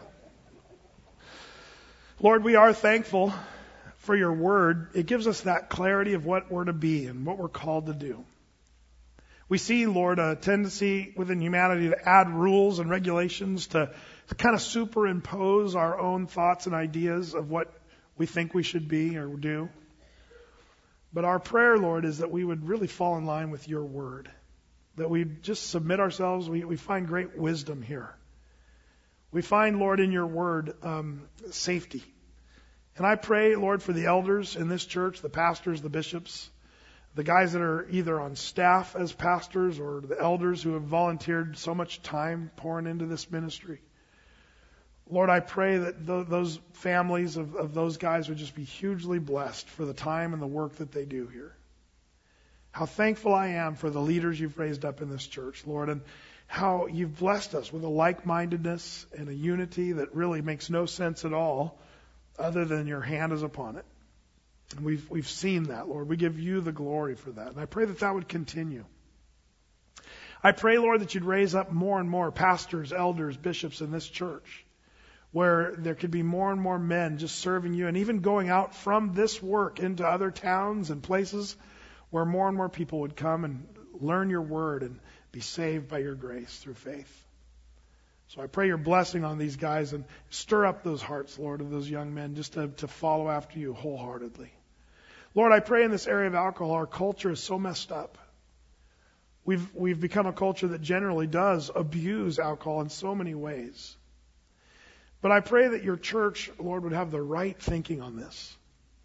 Lord, we are thankful for your word. It gives us that clarity of what we're to be and what we're called to do. We see, Lord, a tendency within humanity to add rules and regulations to kind of superimpose our own thoughts and ideas of what we think we should be or do. But our prayer, Lord, is that we would really fall in line with your word, that we just submit ourselves. We find great wisdom here. We find, Lord, in your word, safety. And I pray, Lord, for the elders in this church, the pastors, the bishops, the guys that are either on staff as pastors or the elders who have volunteered so much time pouring into this ministry. Lord, I pray that those families of those guys would just be hugely blessed for the time and the work that they do here. How thankful I am for the leaders you've raised up in this church, Lord, and how you've blessed us with a like-mindedness and a unity that really makes no sense at all other than your hand is upon it. And we've seen that, Lord. We give you the glory for that. And I pray that that would continue. I pray, Lord, that you'd raise up more and more pastors, elders, bishops in this church, where there could be more and more men just serving you and even going out from this work into other towns and places where more and more people would come and learn your word and be saved by your grace through faith. So I pray your blessing on these guys and stir up those hearts, Lord, of those young men just to follow after you wholeheartedly. Lord, I pray in this area of alcohol, our culture is so messed up. We've become a culture that generally does abuse alcohol in so many ways. But I pray that your church, Lord, would have the right thinking on this.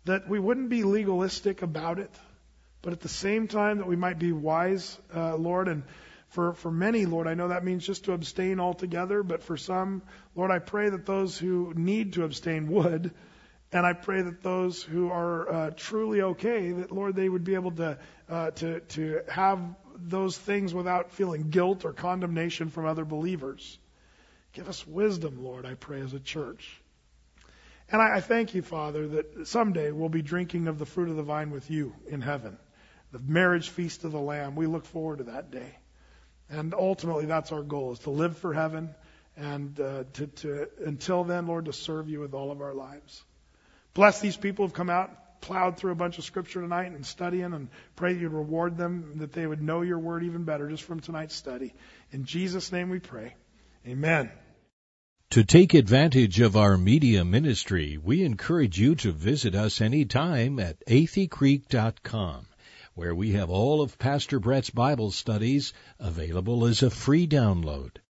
that we wouldn't be legalistic about it, but at the same time that we might be wise, Lord. And for many, Lord, I know that means just to abstain altogether, but for some, Lord, I pray that those who need to abstain would. And I pray that those who are truly okay, that, Lord, they would be able to have those things without feeling guilt or condemnation from other believers. Give us wisdom, Lord, I pray, as a church. And I thank you, Father, that someday we'll be drinking of the fruit of the vine with you in heaven, the marriage feast of the Lamb. We look forward to that day. And ultimately, that's our goal, is to live for heaven and to until then, Lord, to serve you with all of our lives. Bless these people who've come out, plowed through a bunch of scripture tonight and studying, and pray you'd reward them, that they would know your word even better just from tonight's study. In Jesus' name we pray. Amen. To take advantage of our media ministry, we encourage you to visit us anytime at atheycreek.com, where we have all of Pastor Brett's Bible studies available as a free download.